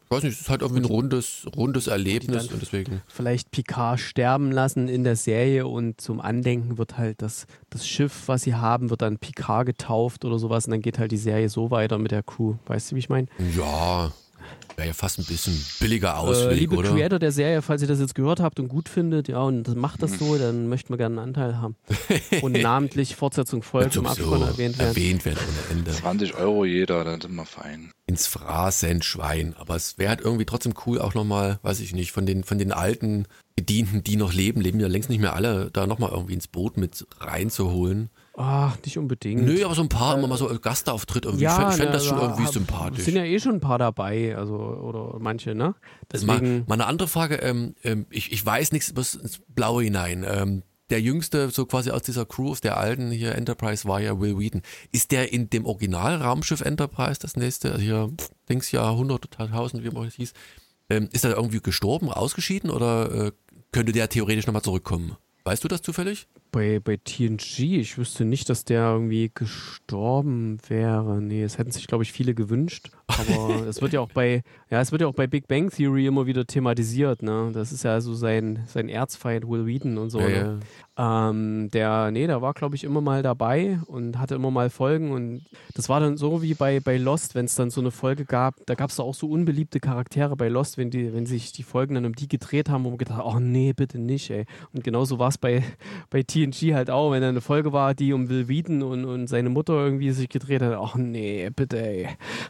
Ich weiß nicht, es ist halt irgendwie ein rundes, rundes Erlebnis und deswegen. Vielleicht Picard sterben lassen in der Serie und zum Andenken wird halt das, das Schiff, was sie haben, wird dann Picard getauft oder sowas und dann geht halt die Serie so weiter mit der Crew. Weißt du, wie ich meine? Ja, wäre ja fast ein bisschen billiger Ausweg, äh, liebe oder? Creator der Serie, falls ihr das jetzt gehört habt und gut findet, ja, und das macht das so, dann möchten wir gerne einen Anteil haben. Und namentlich Fortsetzung folgt im Abspann erwähnt werden. Erwähnt werden ohne Ende. zwanzig Euro jeder, dann sind wir fein. Ins Phrasenschwein. Aber es wäre halt irgendwie trotzdem cool, auch nochmal, weiß ich nicht, von den, von den alten Bedienten, die noch leben, leben ja längst nicht mehr alle, da nochmal irgendwie ins Boot mit reinzuholen. Ach, nicht unbedingt. Nö, aber so ein paar, immer mal so Gastauftritt irgendwie. Ja, ich fände fänd das na, schon irgendwie hab- sympathisch. Es sind ja eh schon ein paar dabei, also, oder manche, ne? Mal, Deswegen, mal eine andere Frage, ähm, ähm, ich, ich weiß nichts bis ins Blaue hinein. Ähm, der jüngste, so quasi aus dieser Crew, aus der alten hier Enterprise, war ja Will Wheaton. Ist der in dem Original-Raumschiff Enterprise, das nächste, also hier, pff, Dings Jahrhundert, tausend, wie immer es hieß, ähm, ist er irgendwie gestorben, ausgeschieden oder äh, könnte der theoretisch nochmal zurückkommen? Weißt du das zufällig? bei, bei T N G, ich wüsste nicht, dass der irgendwie gestorben wäre. Nee, es hätten sich, glaube ich, viele gewünscht. Aber es wird ja auch bei, ja, es wird ja auch bei Big Bang Theory immer wieder thematisiert, ne? Das ist ja so sein, sein Erzfeind Will Wheaton und so. Ja, ne? Ähm, der, nee, der war, glaube ich, immer mal dabei und hatte immer mal Folgen und das war dann so wie bei, bei Lost, wenn es dann so eine Folge gab, da gab es auch so unbeliebte Charaktere bei Lost, wenn die, wenn sich die Folgen dann um die gedreht haben, wo man gedacht, oh nee, bitte nicht, ey. Und genauso war es bei, bei T N G halt auch, wenn da eine Folge war, die um Will Wheaton und, und seine Mutter irgendwie sich gedreht hat, oh nee, bitte, ey.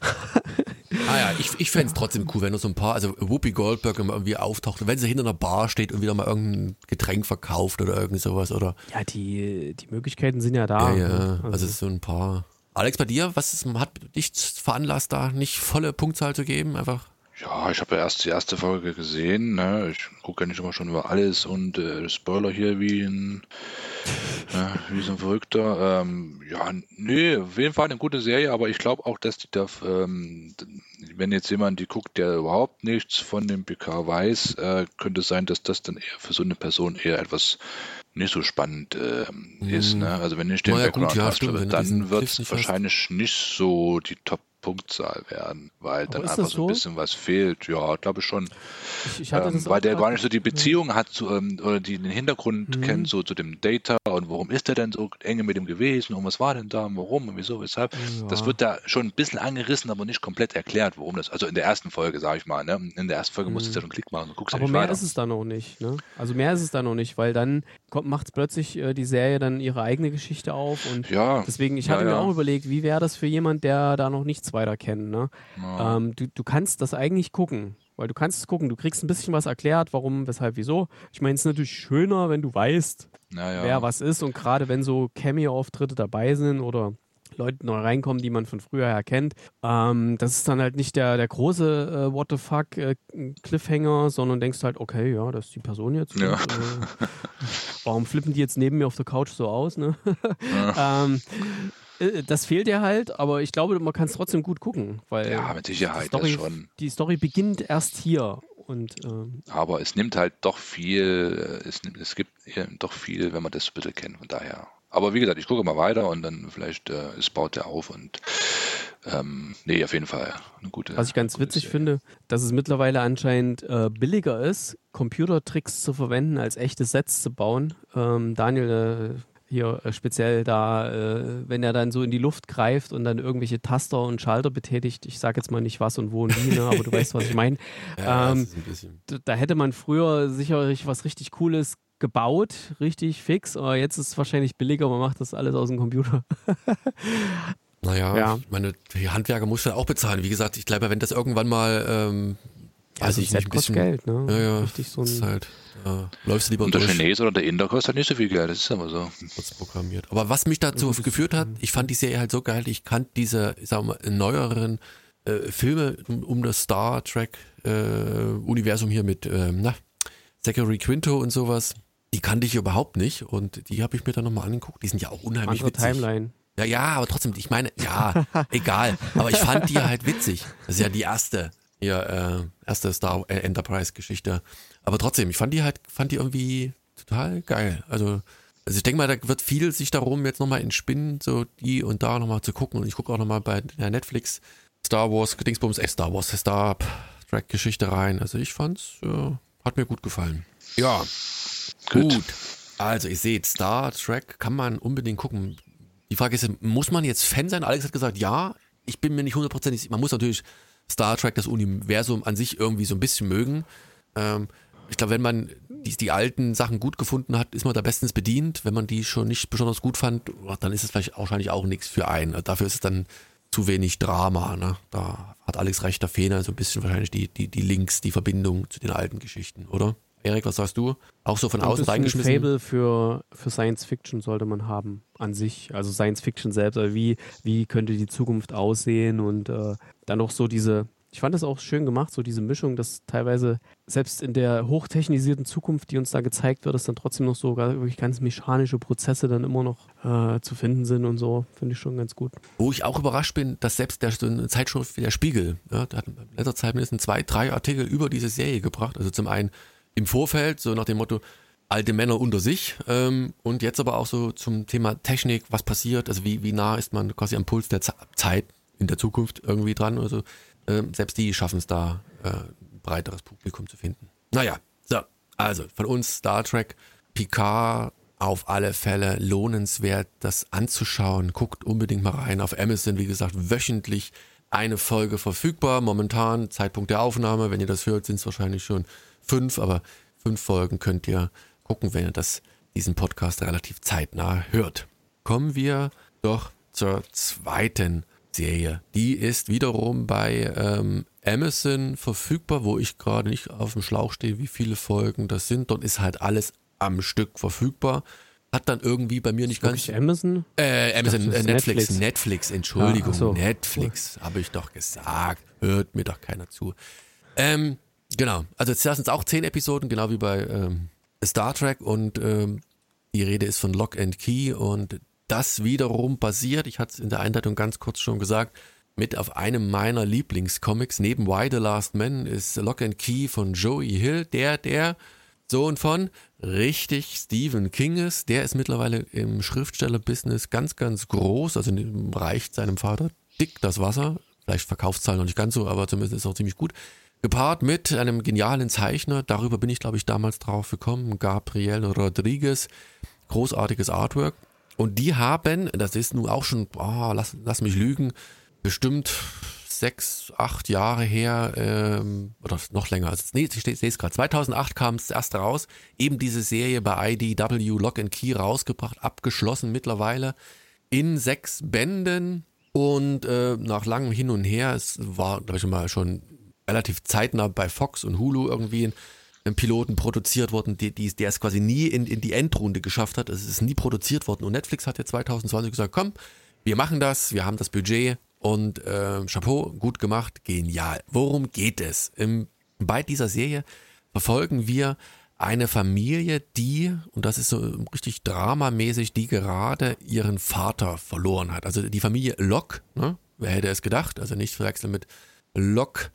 Ah ja, ich, ich fände es trotzdem cool, wenn noch so ein paar, also Whoopi Goldberg immer irgendwie auftaucht, wenn sie hinter einer Bar steht und wieder mal irgendein Getränk verkauft oder irgendwie sowas, oder? Ja, die, die Möglichkeiten sind ja da. Ja, ja, ne? also so ein paar. Alex, bei dir, was ist, hat dich veranlasst, da nicht volle Punktzahl zu geben? Einfach. Ja, ich habe ja erst die erste Folge gesehen. Ne? Ich gucke ja nicht immer schon über alles und äh, Spoiler hier wie ein, ja, wie so ein Verrückter. Ähm, ja, nee, auf jeden Fall eine gute Serie, aber ich glaube auch, dass die da, ähm, wenn jetzt jemand die guckt, der überhaupt nichts von dem P K weiß, äh, könnte es sein, dass das dann eher für so eine Person eher etwas nicht so spannend äh, ist. Ne? Also wenn ich den Naja, gut, Background ja, hast, stimmt, wenn du diesen dann wird Cliff es nicht wahrscheinlich nicht so die Top Punktzahl werden, weil dann ist einfach das so ein so? bisschen was fehlt. Ja, glaube ich schon. Ich, ich hatte Ähm, das weil auch der grad- gar nicht so die Beziehung hat zu, ähm, oder die den Hintergrund Mhm. kennt, so zu dem Data und warum ist er denn so enge mit ihm gewesen und was war denn da und warum und wieso, weshalb. Ja. Das wird da schon ein bisschen angerissen, aber nicht komplett erklärt, warum das, also in der ersten Folge, sage ich mal, ne? In der ersten Folge musst du ja schon Klick machen und guckst ja Aber nicht mehr weiter. ist es da noch nicht, ne? Also mehr ist es da noch nicht, weil dann macht plötzlich äh, die Serie dann ihre eigene Geschichte auf und Ja, deswegen, ich ja, hatte mir ja. auch überlegt, wie wäre das für jemand, der da noch nichts weiter kennt, ne? Ja. Ähm, du, du kannst das eigentlich gucken, weil du kannst es gucken, du kriegst ein bisschen was erklärt, warum, weshalb, wieso. Ich meine, es ist natürlich schöner, wenn du weißt, Naja. wer was ist und gerade wenn so Cameo-Auftritte dabei sind oder Leute neu reinkommen, die man von früher her kennt. Ähm, das ist dann halt nicht der, der große äh, What the fuck äh, Cliffhanger, sondern denkst halt, okay, ja, das ist die Person jetzt. Ja. Und, äh, warum flippen die jetzt neben mir auf der Couch so aus, ne? ähm, äh, das fehlt dir halt, aber ich glaube, man kann es trotzdem gut gucken, weil Ja, mit Sicherheit, die Story, das schon. die Story beginnt erst hier und ähm, Aber es nimmt halt doch viel, es, nimmt, es gibt hier doch viel, wenn man das ein bisschen kennt, von daher. Aber wie gesagt, ich gucke mal weiter und dann vielleicht äh, es baut der auf und ähm, nee, auf jeden Fall eine gute. was ich ganz gute witzig Serie. finde, dass es mittlerweile anscheinend äh, billiger ist, Computertricks zu verwenden, als echte Sets zu bauen. Ähm, Daniel, äh, hier äh, speziell da, äh, wenn er dann so in die Luft greift und dann irgendwelche Taster und Schalter betätigt, ich sage jetzt mal nicht was und wo und wie, ne, aber du weißt, was ich meine. Ja, ähm, das ist ein bisschen. d- da hätte man früher sicherlich was richtig Cooles gebaut, richtig fix, aber jetzt ist es wahrscheinlich billiger, man macht das alles aus dem Computer. Naja, Ja. ich meine, die Handwerker muss ja auch bezahlen. Wie gesagt, ich glaube, wenn das irgendwann mal, ähm, weiß Also ich Set nicht, ein kostet bisschen. Geld, ne? Ja, ja, Richtig so das ist ein, halt, da läufst du lieber Und der durch. Chinese oder der Inder kostet nicht so viel Geld, das ist aber so. Kurz programmiert. Aber was mich dazu geführt hat, ich fand die Serie halt so geil, ich kannte diese, ich sag mal, neueren äh, Filme um, um das Star Trek äh, Universum hier mit, ähm, na, Zachary Quinto und sowas, die kannte ich überhaupt nicht und die habe ich mir dann nochmal angeguckt, die sind ja auch unheimlich andere witzig. Timeline. Ja, ja, aber trotzdem, ich meine, ja, egal, aber ich fand die halt witzig. Das ist ja die erste, hier, äh, erste Star äh, Enterprise Geschichte. Aber trotzdem, ich fand die halt, fand die irgendwie total geil. Also, also ich denke mal, da wird viel sich darum jetzt nochmal entspinnen, so die und da nochmal zu gucken. Und ich gucke auch nochmal bei der Netflix Star Wars, Dingsbums, äh, Star Wars, Star Trek-Geschichte rein. Also ich fand's, äh, hat mir gut gefallen. Ja, gut. gut. Also ihr seht, Star Trek kann man unbedingt gucken. Die Frage ist, muss man jetzt Fan sein? Alex hat gesagt, ja. Ich bin mir nicht hundertprozentig, man muss natürlich Star Trek, das Universum an sich irgendwie so ein bisschen mögen. Ähm, ich glaube, wenn man die, die alten Sachen gut gefunden hat, ist man da bestens bedient. Wenn man die schon nicht besonders gut fand, dann ist es vielleicht wahrscheinlich auch nichts für einen. Dafür ist es dann zu wenig Drama. Ne? Da hat Alex recht, da fehlen so ein bisschen wahrscheinlich die, die, die Links, die Verbindung zu den alten Geschichten, oder? Erik, was sagst du? Auch so von ein außen reingeschmissen? Ein Fable für, für Science Fiction sollte man haben an sich. Also Science Fiction selbst. Also wie, wie könnte die Zukunft aussehen und äh, dann auch so diese, ich fand das auch schön gemacht, so diese Mischung, dass teilweise selbst in der hochtechnisierten Zukunft, die uns da gezeigt wird, dass dann trotzdem noch so wirklich ganz mechanische Prozesse dann immer noch äh, zu finden sind und so. Finde ich schon ganz gut. Wo ich auch überrascht bin, dass selbst der so eine Zeitschrift wie der Spiegel, ja, der hat in letzter Zeit mindestens zwei, drei Artikel über diese Serie gebracht. Also zum einen im Vorfeld, so nach dem Motto, alte Männer unter sich ähm, und jetzt aber auch so zum Thema Technik, was passiert, also wie, wie nah ist man quasi am Puls der Z- Zeit in der Zukunft irgendwie dran, also ähm, selbst die schaffen es da, äh, ein breiteres Publikum zu finden. Naja, so, also von uns Star Trek, Picard, auf alle Fälle lohnenswert, das anzuschauen, guckt unbedingt mal rein auf Amazon, wie gesagt, wöchentlich eine Folge verfügbar, momentan, Zeitpunkt der Aufnahme, wenn ihr das hört, sind es wahrscheinlich schon fünf, aber fünf Folgen könnt ihr gucken, wenn ihr das, diesen Podcast relativ zeitnah hört. Kommen wir doch zur zweiten Serie. Die ist wiederum bei ähm, Amazon verfügbar, wo ich gerade nicht auf dem Schlauch stehe, wie viele Folgen das sind. Dort ist halt alles am Stück verfügbar. Hat dann irgendwie bei mir nicht ganz... Amazon? Äh, Amazon, dachte, äh, Netflix, Netflix. Netflix, Entschuldigung, Ah, so. Netflix, habe ich doch gesagt. Hört mir doch keiner zu. Ähm, Genau, also jetzt sind es auch zehn Episoden, genau wie bei ähm, Star Trek und ähm, die Rede ist von Lock and Key und das wiederum basiert, ich hatte es in der Einleitung ganz kurz schon gesagt, mit auf einem meiner Lieblingscomics, neben Why the Last Man ist Lock and Key von Joey Hill, der der Sohn von richtig Stephen King ist, der ist mittlerweile im Schriftsteller-Business ganz, ganz groß, also reicht seinem Vater dick das Wasser, vielleicht Verkaufszahlen noch nicht ganz so, aber zumindest ist es auch ziemlich gut. Gepaart mit einem genialen Zeichner, darüber bin ich, glaube ich, damals drauf gekommen, Gabriel Rodriguez, großartiges Artwork. Und die haben, das ist nun auch schon, oh, lass, lass mich lügen, bestimmt sechs, acht Jahre her, ähm, oder noch länger, also, nee, ich sehe es gerade, zweitausendacht kam es erst raus, eben diese Serie bei I D W Lock and Key rausgebracht, abgeschlossen mittlerweile in sechs Bänden und äh, nach langem Hin und Her, es war, glaube ich, mal schon relativ zeitnah bei Fox und Hulu irgendwie ein Piloten produziert worden, die, die, der es quasi nie in, in die Endrunde geschafft hat. Es ist nie produziert worden. Und Netflix hat ja zwanzig zwanzig gesagt, komm, wir machen das, wir haben das Budget und äh, Chapeau, gut gemacht, genial. Worum geht es? Im, bei dieser Serie verfolgen wir eine Familie, die, und das ist so richtig dramamäßig, die gerade ihren Vater verloren hat. Also die Familie Locke, ne? Wer hätte es gedacht? Also nicht verwechseln mit Locke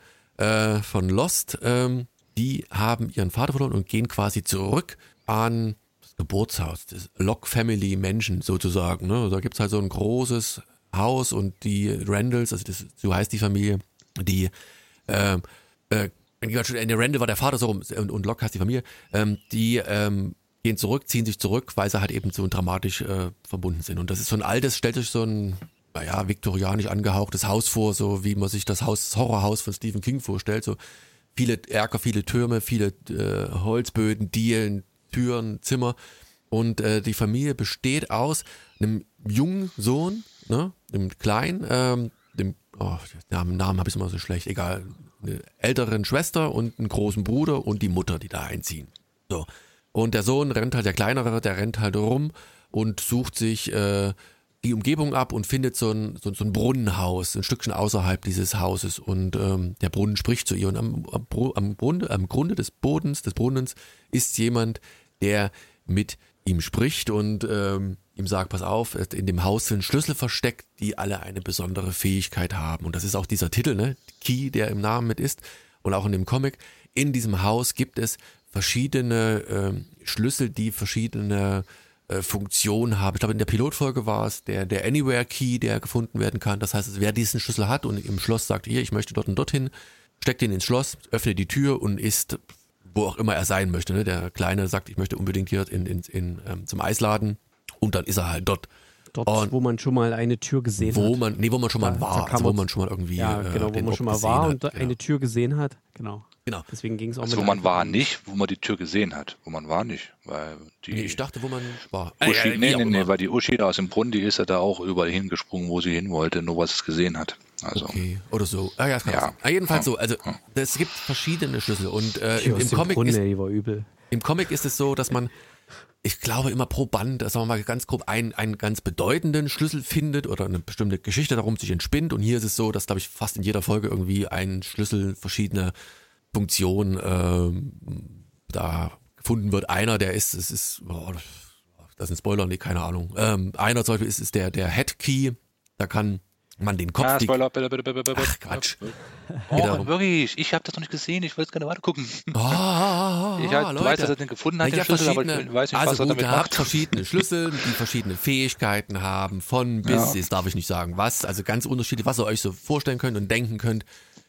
von Lost, ähm, die haben ihren Vater verloren und gehen quasi zurück an das Geburtshaus, das Locke Family Mansion sozusagen. Ne? Da gibt es halt so ein großes Haus und die Randalls, also das, so heißt die Familie, die äh, äh, der Randall war der Vater so rum und, und Locke heißt die Familie, ähm, die ähm, gehen zurück, ziehen sich zurück, weil sie halt eben so dramatisch äh, verbunden sind. Und das ist so ein altes, stellt euch so ein naja, viktorianisch angehauchtes Haus vor, so wie man sich das Haus, das Horrorhaus von Stephen King vorstellt, so viele Erker, viele Türme, viele äh, Holzböden, Dielen, Türen, Zimmer und äh, die Familie besteht aus einem jungen Sohn, ne, einem kleinen, ähm, dem, oh, den Namen habe ich immer so schlecht, egal, eine älteren Schwester und einen großen Bruder und die Mutter, die da einziehen. So. Und der Sohn rennt halt, der kleinere, der rennt halt rum und sucht sich äh, die Umgebung ab und findet so ein, so, so ein Brunnenhaus, ein Stückchen außerhalb dieses Hauses und ähm, der Brunnen spricht zu ihr und am, am, am, Grunde, am Grunde des Bodens, des Brunnens ist jemand, der mit ihm spricht und ähm, ihm sagt, pass auf, in dem Haus sind Schlüssel versteckt, die alle eine besondere Fähigkeit haben und das ist auch dieser Titel, ne, Key, der im Namen mit ist und auch in dem Comic. In diesem Haus gibt es verschiedene ähm, Schlüssel, die verschiedene Funktion haben. Ich glaube, in der Pilotfolge war es der, der Anywhere Key, der gefunden werden kann. Das heißt, wer diesen Schlüssel hat und im Schloss sagt, hier, ich möchte dort und dorthin, steckt ihn ins Schloss, öffnet die Tür und ist, wo auch immer er sein möchte. Ne? Der Kleine sagt, ich möchte unbedingt hier in, in, in, ähm, zum Eisladen und dann ist er halt dort. Dort, Und wo man schon mal eine Tür gesehen wo hat. Man, nee, wo man schon mal Da- war, da kann also wo man- man schon mal irgendwie Ja, äh, genau, wo den man Ort schon mal gesehen war hat. und da Genau. eine Tür gesehen hat. Genau. Genau. Deswegen ging es auch Also mit wo man der- war nicht, wo man die Tür gesehen hat. Wo man war nicht, weil die Nee, ich dachte, wo man war. Uschi, Äh, nee, wie auch nee, nee, immer. weil die Uschi da aus dem Brunnen, die ist ja da auch überall hingesprungen, wo sie hin wollte, nur was es gesehen hat. Also Okay, oder so. Ah, ja, das kann Ja. auch sein. Ah, jedenfalls Ja. so. Also, es gibt verschiedene Schlüssel und äh, Tür im, aus im, dem Comic Brunnen, ist, ey, die war übel. im Comic ist es so, dass man, ich glaube, immer pro Band, sagen wir mal ganz grob, einen, einen ganz bedeutenden Schlüssel findet oder eine bestimmte Geschichte darum sich entspinnt. Und hier ist es so, dass, glaube ich, fast in jeder Folge irgendwie ein Schlüssel verschiedene Funktionen ähm, da gefunden wird. Einer, der ist, es ist, oh, das ist ein Spoiler, nee, keine Ahnung. Ähm, einer zum Beispiel ist, ist der, der Head Key, da kann man den Kopf... Ja, die- Spoiler, bitte, bitte, bitte, bitte. Ach, Quatsch. Oh, darum. wirklich, ich habe das noch nicht gesehen, ich wollte es gerne weiter gucken. Ah, Ich halt, du weißt, dass er den gefunden hat, Ja, den Schlüssel, aber ich verschiedene- weiß nicht, also was er gut, damit er hat macht. verschiedene Schlüssel, die verschiedene Fähigkeiten haben, von bis, Ja. jetzt darf ich nicht sagen was, also ganz unterschiedlich, was ihr euch so vorstellen könnt und denken könnt.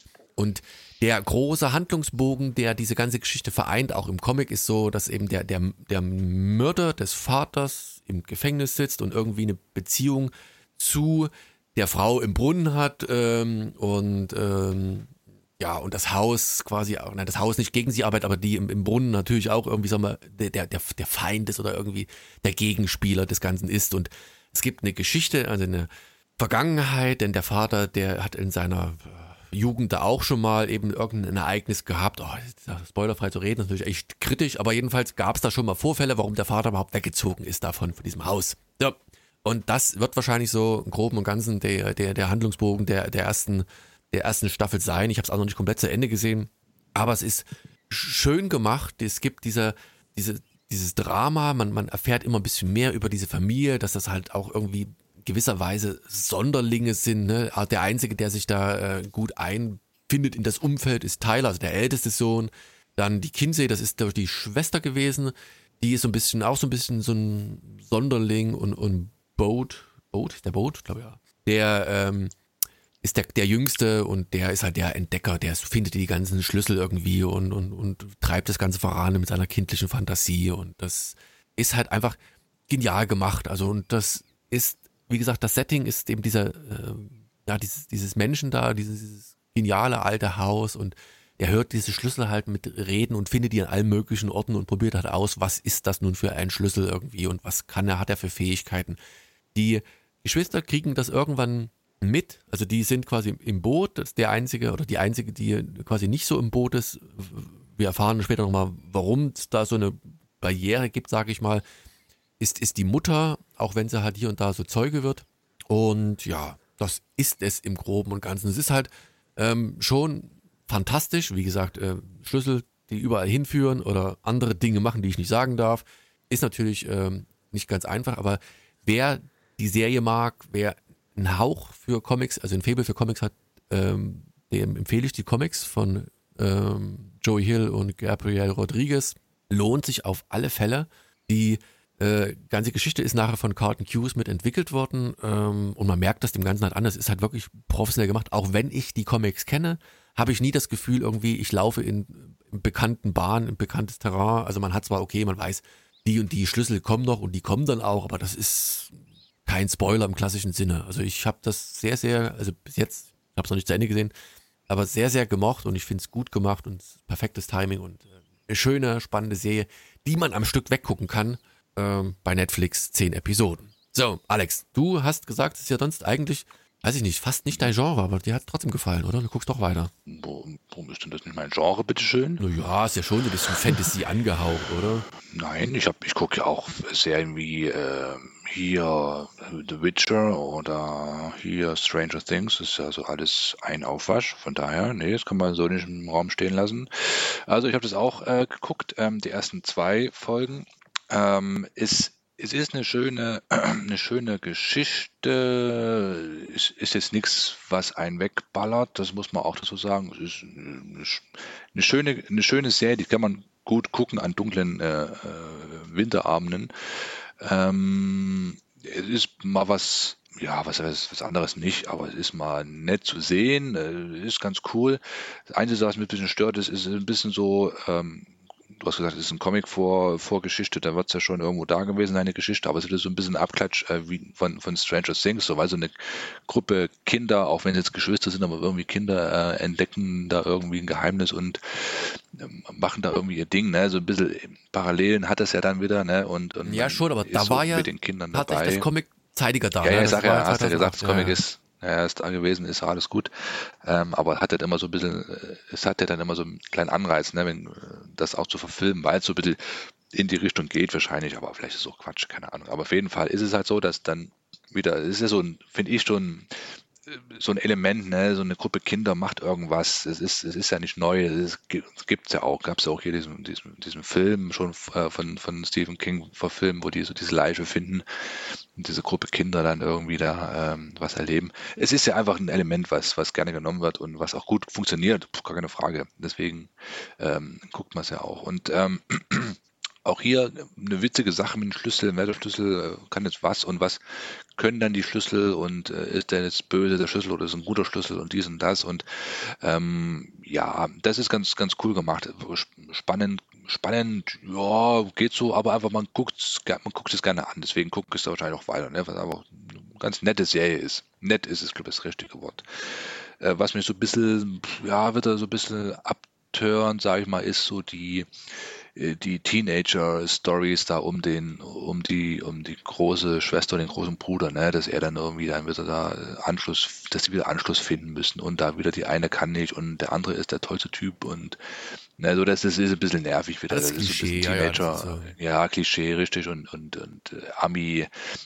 Und der große Handlungsbogen, der diese ganze Geschichte vereint, auch im Comic, ist so, dass eben der, der, der Mörder des Vaters im Gefängnis sitzt und irgendwie eine Beziehung zu der Frau im Brunnen hat ähm, und ähm, ja, und das Haus quasi, auch, nein, das Haus nicht gegen sie arbeitet, aber die im, im Brunnen natürlich auch irgendwie, sagen wir, der, der, der Feind ist oder irgendwie der Gegenspieler des Ganzen ist. Und es gibt eine Geschichte, also eine Vergangenheit, denn der Vater, der hat in seiner Jugend da auch schon mal eben irgendein Ereignis gehabt. Oh, spoilerfrei zu reden, ist natürlich echt kritisch, aber jedenfalls gab es da schon mal Vorfälle, warum der Vater überhaupt weggezogen ist davon, von diesem Haus. Ja. Und das wird wahrscheinlich so im Groben und Ganzen der, der, der Handlungsbogen der, der ersten der ersten Staffel sein. Ich habe es auch noch nicht komplett zu Ende gesehen, aber es ist schön gemacht. Es gibt diese, diese, dieses Drama, man, man erfährt immer ein bisschen mehr über diese Familie, dass das halt auch irgendwie gewisserweise Sonderlinge sind. Ne? Der Einzige, der sich da äh, gut einfindet in das Umfeld, ist Tyler, also der älteste Sohn. Dann die Kinsey, das ist glaube ich die Schwester gewesen. Die ist so ein bisschen, auch so ein bisschen so ein Sonderling und, und Boat, Boat, der Boat, glaube ich ja. Der, ähm, ist der, der Jüngste und der ist halt der Entdecker, der findet die ganzen Schlüssel irgendwie und, und, und treibt das Ganze voran mit seiner kindlichen Fantasie und das ist halt einfach genial gemacht. Also und das ist, wie gesagt, das Setting ist eben dieser, äh, ja, dieses, dieses Menschen da, dieses, dieses geniale alte Haus und er hört diese Schlüssel halt mit reden und findet die an allen möglichen Orten und probiert halt aus, was ist das nun für ein Schlüssel irgendwie und was kann er, hat er für Fähigkeiten. Die Geschwister kriegen das irgendwann mit, also die sind quasi im Boot, das ist der einzige oder die einzige, die quasi nicht so im Boot ist. Wir erfahren später nochmal, warum es da so eine Barriere gibt, sage ich mal, ist, ist die Mutter, auch wenn sie halt hier und da so Zeuge wird. Und ja, das ist es im Groben und Ganzen. Es ist halt ähm, schon fantastisch, wie gesagt, äh, Schlüssel, die überall hinführen oder andere Dinge machen, die ich nicht sagen darf, ist natürlich ähm, nicht ganz einfach, aber wer die Serie mag, wer einen Hauch für Comics, also ein Faible für Comics hat, ähm, dem empfehle ich die Comics von ähm, Joey Hill und Gabriel Rodriguez. Lohnt sich auf alle Fälle. Die äh, ganze Geschichte ist nachher von Carlton Cuse mit entwickelt worden ähm, und man merkt das dem Ganzen halt an. Das ist halt wirklich professionell gemacht. Auch wenn ich die Comics kenne, habe ich nie das Gefühl irgendwie, ich laufe in, in bekannten Bahnen, in bekanntes Terrain. Also man hat zwar, okay, man weiß, die und die Schlüssel kommen noch und die kommen dann auch, aber das ist kein Spoiler im klassischen Sinne. Also ich habe das sehr, sehr, also bis jetzt, ich habe es noch nicht zu Ende gesehen, aber sehr, sehr gemocht und ich finde es gut gemacht und perfektes Timing und äh, eine schöne, spannende Serie, die man am Stück weggucken kann, ähm, bei Netflix, zehn Episoden. So, Alex, du hast gesagt, es ist ja sonst eigentlich, weiß ich nicht, fast nicht dein Genre, aber dir hat trotzdem gefallen, oder? Du guckst doch weiter. Warum, warum ist denn das nicht mein Genre, bitteschön? Naja, ist ja schon so ein bisschen Fantasy angehaucht, oder? Nein, ich, hab- ich gucke ja auch Serien wie äh, hier The Witcher oder hier Stranger Things. Das ist ja so alles ein Aufwasch. Von daher, nee, das kann man so nicht im Raum stehen lassen. Also ich habe das auch äh, geguckt, ähm, die ersten zwei Folgen. Ähm, es, es ist eine schöne, eine schöne Geschichte. Es ist jetzt nichts, was einen wegballert. Das muss man auch dazu sagen. Es ist eine, sch- eine schöne, eine schöne Serie, die kann man gut gucken an dunklen äh, äh, Winterabenden. Ähm, es ist mal was, ja, was, was was anderes nicht, aber es ist mal nett zu sehen, äh, ist ganz cool. Das Einzige, was mich ein bisschen stört, ist, ist ein bisschen so, ähm, du hast gesagt, es ist ein Comic vor, Vorgeschichte, da wird es ja schon irgendwo da gewesen, eine Geschichte, aber es ist so ein bisschen Abklatsch äh, wie von, von Stranger Things, so, weil so eine Gruppe Kinder, auch wenn es jetzt Geschwister sind, aber irgendwie Kinder äh, entdecken da irgendwie ein Geheimnis und ähm, machen da irgendwie ihr Ding, ne? So ein bisschen Parallelen hat das ja dann wieder, ne? Und, und Ja, man schon, aber ist da so war ja mit den Kindern tatsächlich dabei. das Comic zeitiger da. Ja, ne? ja, ich Das sag ja, war hast ja gesagt, zweitausendacht, das Comic ja. ist, ja, er ist da gewesen, ist alles gut. Ähm, aber hat halt immer so ein bisschen, äh, es hat ja dann immer so einen kleinen Anreiz, ne, wenn, äh, das auch zu verfilmen, weil es so ein bisschen in die Richtung geht wahrscheinlich, aber vielleicht ist es auch Quatsch, keine Ahnung. Aber auf jeden Fall ist es halt so, dass dann wieder, es ist ja so ein, finde ich schon, äh, so ein Element, ne, so eine Gruppe Kinder macht irgendwas. Es ist, es ist ja nicht neu, es gibt es ja auch, gab es ja auch hier diesen, diesen, diesen Film schon äh, von, von Stephen King verfilmt, wo die so diese Leiche finden und diese Gruppe Kinder dann irgendwie da ähm, was erleben. Es ist ja einfach ein Element, was, was gerne genommen wird und was auch gut funktioniert, Puh, gar keine Frage. Deswegen ähm, guckt man es ja auch. Und ähm, auch hier eine witzige Sache mit den Schlüsseln. Wer der Schlüssel äh, kann jetzt was und was können dann die Schlüssel und äh, ist der jetzt böse, der Schlüssel, oder ist ein guter Schlüssel und dies und das. Und ähm, ja, das ist ganz, ganz cool gemacht. Spannend, spannend, ja, geht so, aber einfach man guckt man guckt es gerne an. Deswegen guckt es da wahrscheinlich auch weiter, ne? Was einfach eine ganz nette Serie ist. Nett ist es, glaube ich, das richtige Wort. Äh, was mich so ein bisschen, ja, wird da so ein bisschen abtören, sage ich mal, ist so die äh, die Teenager-Stories da um den, um die, um die große Schwester und den großen Bruder, ne, dass er dann irgendwie dann wieder da äh, Anschluss, dass die wieder Anschluss finden müssen und da wieder die eine kann nicht und der andere ist der tollste Typ und ne, so das, das ist ein bisschen nervig wieder. Das Das ist ist so ein bisschen Klischee, ja, ja, das Teenager, ist so. ja, Klischee, richtig und und und äh, Ami,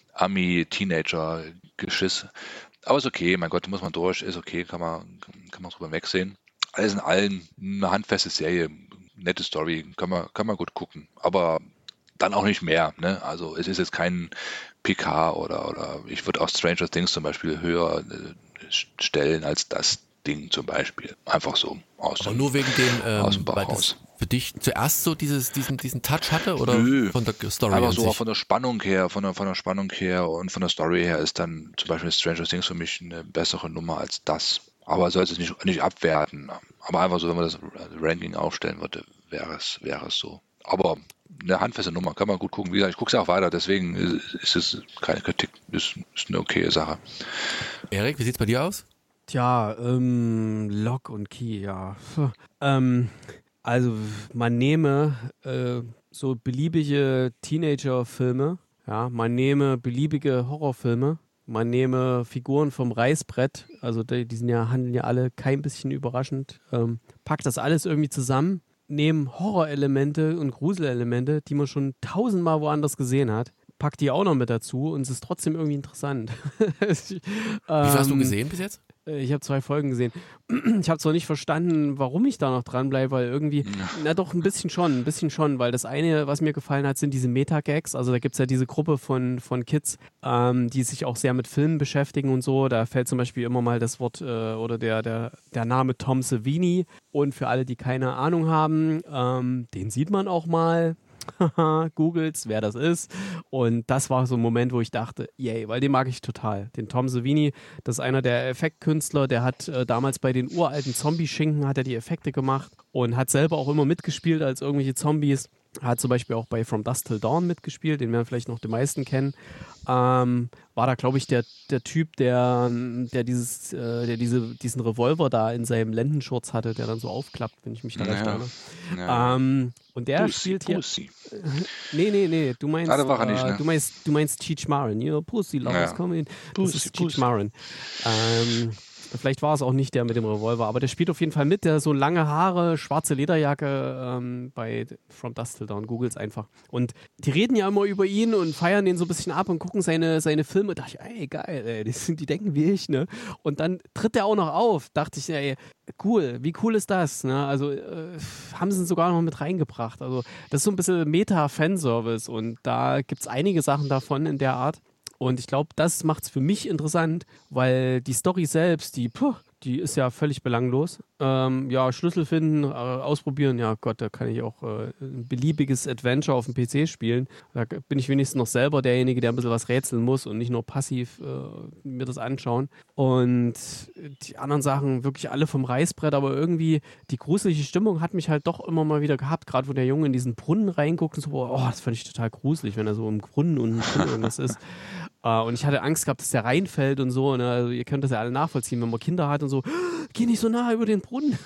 Ami-Teenager-Geschiss. Aber ist okay, mein Gott, muss man durch, ist okay, kann man, kann man drüber wegsehen. Alles in allem eine handfeste Serie, nette Story, kann man, kann man gut gucken. Aber dann auch nicht mehr, ne? Also es ist jetzt kein P K oder, oder ich würde auch Stranger Things zum Beispiel höher äh, stellen als das Ding zum Beispiel. Einfach so aus Aber dem, nur wegen dem, aus dem ähm, Bauch weil das raus. für dich zuerst so dieses, diesen, diesen Touch hatte oder Nö, von der Story einfach an so auch sich? von der Spannung her, von der, von der Spannung her und von der Story her ist dann zum Beispiel Stranger Things für mich eine bessere Nummer als das. Aber soll es nicht, nicht abwerten. Aber einfach so, wenn man das Ranking aufstellen würde, wäre es, wäre es so. Aber eine handfeste Nummer, kann man gut gucken. Wie gesagt, ich gucke es auch weiter, deswegen ist, ist es keine Kritik, ist, ist eine okaye Sache. Erik, wie sieht's bei dir aus? Tja, ähm, Lock und Key, ja. Puh. Ähm, also man nehme äh, so beliebige Teenager-Filme, ja, man nehme beliebige Horrorfilme, man nehme Figuren vom Reißbrett, also die, die sind ja, handeln ja alle kein bisschen überraschend, ähm, packt das alles irgendwie zusammen, nehmen Horrorelemente und Gruselelemente, die man schon tausendmal woanders gesehen hat, packt die auch noch mit dazu und es ist trotzdem irgendwie interessant. Wie viel hast du gesehen bis jetzt? Ich habe zwei Folgen gesehen. Ich habe zwar nicht verstanden, warum ich da noch dranbleibe, weil irgendwie, ja. na doch, ein bisschen schon, ein bisschen schon, weil das eine, was mir gefallen hat, sind diese Meta-Gags. Also da gibt es ja diese Gruppe von, von Kids, ähm, die sich auch sehr mit Filmen beschäftigen und so. Da fällt zum Beispiel immer mal das Wort äh, oder der, der, der Name Tom Savini. Und für alle, die keine Ahnung haben, ähm, den sieht man auch mal. Googles, wer das ist. Und das war so ein Moment, wo ich dachte, yay, weil den mag ich total. Den Tom Savini, das ist einer der Effektkünstler, der hat äh, damals bei den uralten Zombie-Schinken hat er die Effekte gemacht und hat selber auch immer mitgespielt als irgendwelche Zombies. Hat zum Beispiel auch bei From Dusk Till Dawn mitgespielt, den werden vielleicht noch die meisten kennen. Ähm, war da, glaube ich, der, der Typ, der, der, dieses, äh, der diese, diesen Revolver da in seinem Lendenschurz hatte, der dann so aufklappt, wenn ich mich da Ja, recht erinnere. ja. Ähm, und der Pussy, spielt hier. Pussy. Nee, nee, nee, du meinst, Ah, da war er nicht, äh, ne? du meinst, du meinst Cheech Marin. You know, Pussy Lovers Ja. come in. Das Pussy, ist Cheech Pussy. Marin. Ähm, vielleicht war es auch nicht der mit dem Revolver, aber der spielt auf jeden Fall mit, der so lange Haare, schwarze Lederjacke ähm, bei From Dusk Till Dawn, googles einfach. Und die reden ja immer über ihn und feiern ihn so ein bisschen ab und gucken seine, seine Filme. Da dachte ich, ey, geil, ey, die, sind, die denken wie ich, ne? Und dann tritt der auch noch auf. Dachte ich, ey, cool, wie cool ist das, ne? Also äh, haben sie ihn sogar noch mit reingebracht. Also das ist so ein bisschen Meta-Fanservice und da gibt es einige Sachen davon in der Art. Und ich glaube, das macht es für mich interessant, weil die Story selbst, die, puh, die ist ja völlig belanglos. Ähm, ja, Schlüssel finden, äh, ausprobieren, ja Gott, da kann ich auch äh, ein beliebiges Adventure auf dem P C spielen. Da bin ich wenigstens noch selber derjenige, der ein bisschen was rätseln muss und nicht nur passiv äh, mir das anschauen. Und die anderen Sachen wirklich alle vom Reißbrett, aber irgendwie die gruselige Stimmung hat mich halt doch immer mal wieder gehabt, gerade wo der Junge in diesen Brunnen reinguckt und so, oh, das fand ich total gruselig, wenn er so im Brunnen und drin irgendwas ist. Uh, und ich hatte Angst gehabt, dass der reinfällt und so. Ne? Also ihr könnt das ja alle nachvollziehen, wenn man Kinder hat und so, geh nicht so nah über den Brunnen.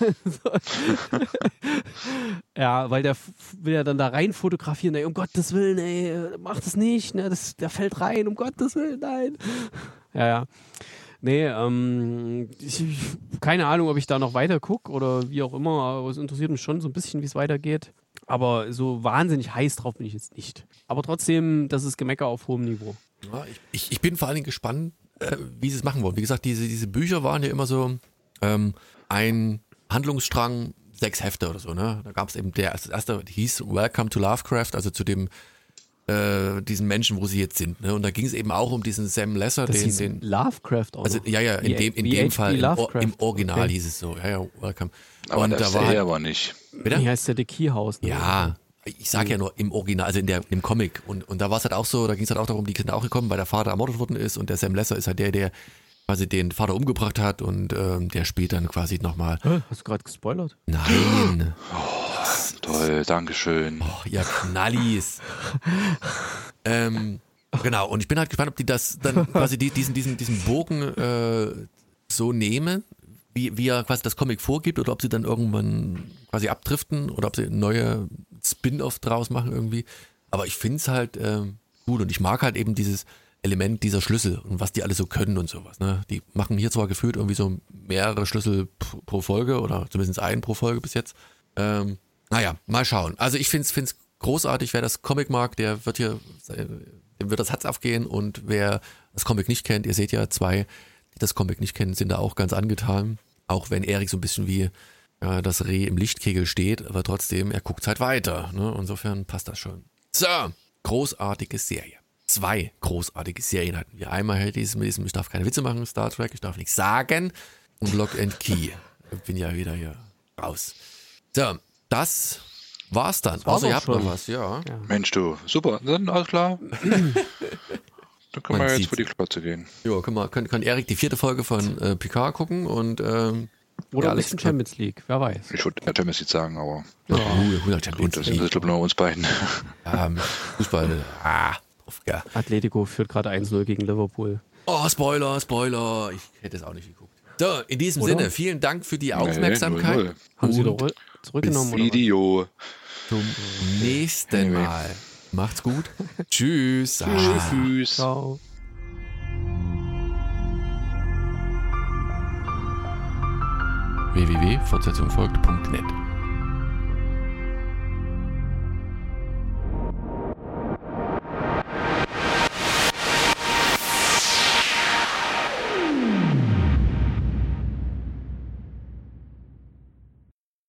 Ja, weil der f- will ja dann da rein fotografieren. Ey, um Gottes Willen, ey, mach das nicht. Ne? Das, der fällt rein, um Gottes Willen, nein. Ja, ja. Nee, ähm, ich, ich, keine Ahnung, ob ich da noch weiter gucke oder wie auch immer. Aber es interessiert mich schon so ein bisschen, wie es weitergeht. Aber so wahnsinnig heiß drauf bin ich jetzt nicht. Aber trotzdem, das ist Gemecker auf hohem Niveau. Ja, ich, ich, ich bin vor allen Dingen gespannt, äh, wie sie es machen wollen. Wie gesagt, diese, diese Bücher waren ja immer so ähm, ein Handlungsstrang, sechs Hefte oder so. Ne? Da gab es eben der erste, erste hieß Welcome to Lovecraft, also zu dem äh, diesen Menschen, wo sie jetzt sind. Ne? Und da ging es eben auch um diesen Sam Lesser, Das den, hieß den Lovecraft auch. also noch. ja, ja, in Wie- dem, in wie dem H P Fall im, Or- Lovecraft. im Original Okay. hieß es so. Ja, ja, Welcome. Aber Und das da ist war der halt, hier aber nicht. bitte? Wie heißt der, der Keyhouse? Ne? Ja, ich sag ja nur im Original, also in der im Comic. Und, und da war es halt auch so, da ging es halt auch darum, die sind auch gekommen, weil der Vater ermordet worden ist und der Sam Lesser ist halt der, der quasi den Vater umgebracht hat und ähm, der spielt dann quasi nochmal. Hä? Hast du gerade gespoilert? Nein. Toll, Dankeschön. Oh, ihr Knallis. ähm, genau, und ich bin halt gespannt, ob die das dann quasi die, diesen, diesen, diesen Bogen äh, so nehmen, wie, wie er quasi das Comic vorgibt, oder ob sie dann irgendwann quasi abdriften oder ob sie neue Spin-off draus machen irgendwie. Aber ich finde es halt ähm, gut und ich mag halt eben dieses Element dieser Schlüssel und was die alle so können und sowas. Ne? Die machen hier zwar gefühlt irgendwie so mehrere Schlüssel p- pro Folge oder zumindest einen pro Folge bis jetzt. Ähm, naja, mal schauen. Also ich finde es großartig, wer das Comic mag, der wird hier, dem wird das Herz aufgehen, und wer das Comic nicht kennt, ihr seht ja, zwei, die das Comic nicht kennen, sind da auch ganz angetan. Auch wenn Erik so ein bisschen wie ja, das Reh im Lichtkegel steht, aber trotzdem, er guckt halt weiter. Ne? Insofern passt das schon. So, großartige Serie. Zwei großartige Serien hatten wir. Einmal halt dieses mit diesem, ich darf keine Witze machen, Star Trek, ich darf nichts sagen, und Lock and Key. Ich bin ja wieder hier raus. So, das war's dann. war Außer doch ihr habt schon. noch was, ja. Ja. Mensch, du, super, dann alles klar. Dann können Man wir jetzt sieht's. vor die Klotze gehen. Jo, kann, man, kann, kann Erik die vierte Folge von äh, Picard gucken und ähm, Oder ja, ein bisschen Champions League, wer weiß. Ich würde der Champions League sagen, aber Ja. Uh, hundert Champions gut, das sind League. das glaube ich nur uns beiden. Ja, Fußball. Ah, drauf, ja. Atletico führt gerade eins null gegen Liverpool. Oh, Spoiler, Spoiler. Ich hätte es auch nicht geguckt. So, in diesem Oder? Sinne, vielen Dank für die Aufmerksamkeit. Nee, null, null. Haben sie Und doch zurückgenommen oder was? Video. zum nächsten Anyway. Mal. Macht's gut. Tschüss. Ah. Tschüss. Ciao. w w w punkt fortsetzung folgt punkt net